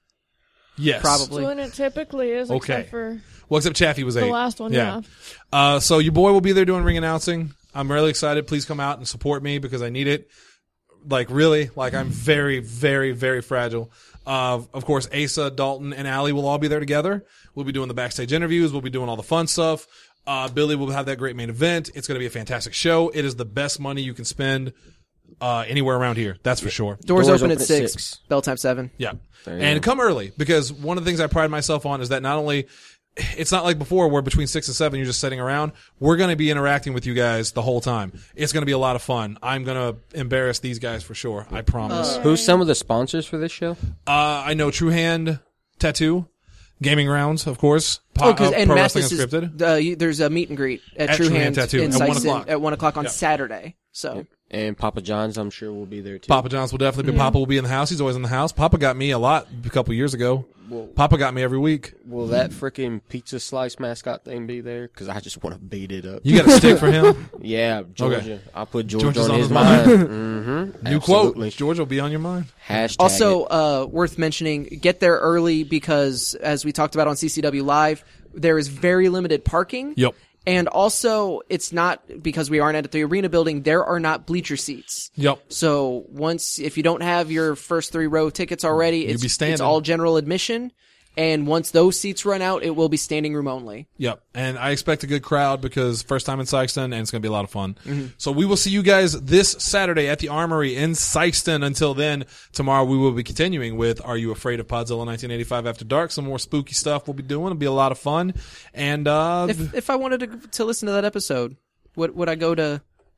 Yes. Probably. So when it typically is, Okay. except for Well, except Chaffee was eight. the last one, yeah. Uh, so your boy will be there doing ring announcing. I'm really excited. Please come out and support me because I need it. Like really, like I'm very, very, very fragile. Uh, of course, Asa, Dalton, and Allie will all be there together. We'll be doing the backstage interviews. We'll be doing all the fun stuff. Uh, Billy will have that great main event. It's going to be a fantastic show. It is the best money you can spend uh, anywhere around here. That's for sure. Doors, Doors open, open at at six. six. Bell time seven. Yeah. you And go. come early because one of the things I pride myself on is that not only it's not like before where between six and seven you're just sitting around. We're going to be interacting with you guys the whole time. It's going to be a lot of fun. I'm going to embarrass these guys for sure. I promise. Uh, Who's some of the sponsors for this show? I know True Hand Tattoo, Gaming Rounds, of course. Po- Oh, because uh, and Pro Mathis Wrestling is Unscripted. uh, you- there's a meet and greet at, At True True Hand Hand Tattoo in at one Sykeston o'clock. at one o'clock on Yep. Saturday. So And Papa John's, I'm sure, will be there too. Papa John's will definitely be. Papa will be in the house. He's always in the house. Papa got me a lot a couple years ago. Papa got me every week. Will that freaking pizza slice mascot thing be there? Because I just want to beat it up. You got a stick for him? Yeah, Georgia. I'll put Georgia Georgia's on, on his his mind. mm-hmm. New Absolutely. quote. George will be on your mind. Hashtag also it. uh, worth mentioning, get there early because as we talked about on C C W Live, there is very limited parking. Yep. And also, it's not because we aren't at the arena building. There are not bleacher seats. Yep. So once, if you don't have your first three row tickets already, it's, be standing. it's all general admission. And once those seats run out, it will be standing room only. Yep. And I expect a good crowd because first time in Sykeston and it's going to be a lot of fun. Mm-hmm. So we will see you guys this Saturday at the Armory in Sykeston. Until then, tomorrow we will be continuing with Are You Afraid of Podzilla nineteen eighty-five After Dark? Some more spooky stuff we'll be doing. It'll be a lot of fun. And, uh, If if I wanted to to listen to that episode, would would I go to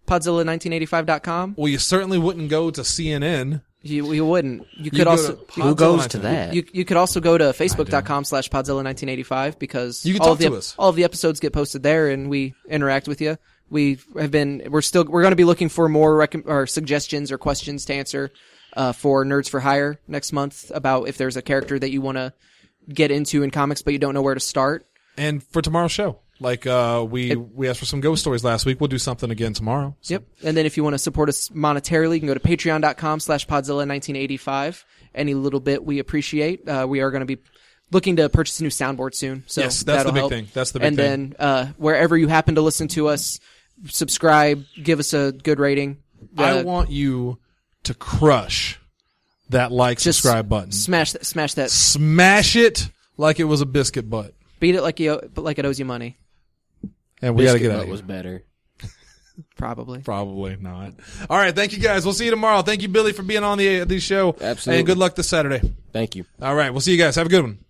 podzilla nineteen eighty-five dot com. Well, you certainly wouldn't go to C N N. You, you wouldn't. You You could go also to Who Podzilla goes to nineteen that? you you could also go to facebook.com slash podzilla nineteen eighty-five because You can all talk of the to us. all of the episodes get posted there and we interact with you. We have been we're still we're going to be looking for more rec- or suggestions or questions to answer uh, for Nerds for Hire next month about if there's a character that you want to get into in comics but you don't know where to start. And for tomorrow's show, like uh, we we asked for some ghost stories last week. We'll do something again tomorrow. So. Yep. And then if you want to support us monetarily, you can go to patreon.com slash podzilla nineteen eighty-five. Any little bit we appreciate. Uh, we are going to be looking to purchase a new soundboard soon. So Yes, that's that'll the big help. thing. That's the big and thing. And then uh, wherever you happen to listen to us, subscribe, give us a good rating. I Uh, want you to crush that like, just subscribe button. Smash that. Smash that. Smash it like it was a biscuit butt. Beat it like you like it owes you money. And we got to Biscuit get out butt of here. was better. Probably. Probably not. All right. Thank you, guys. We'll see you tomorrow. Thank you, Billy, for being on the, the show. Absolutely. And good luck this Saturday. Thank you. All right. We'll see you guys. Have a good one.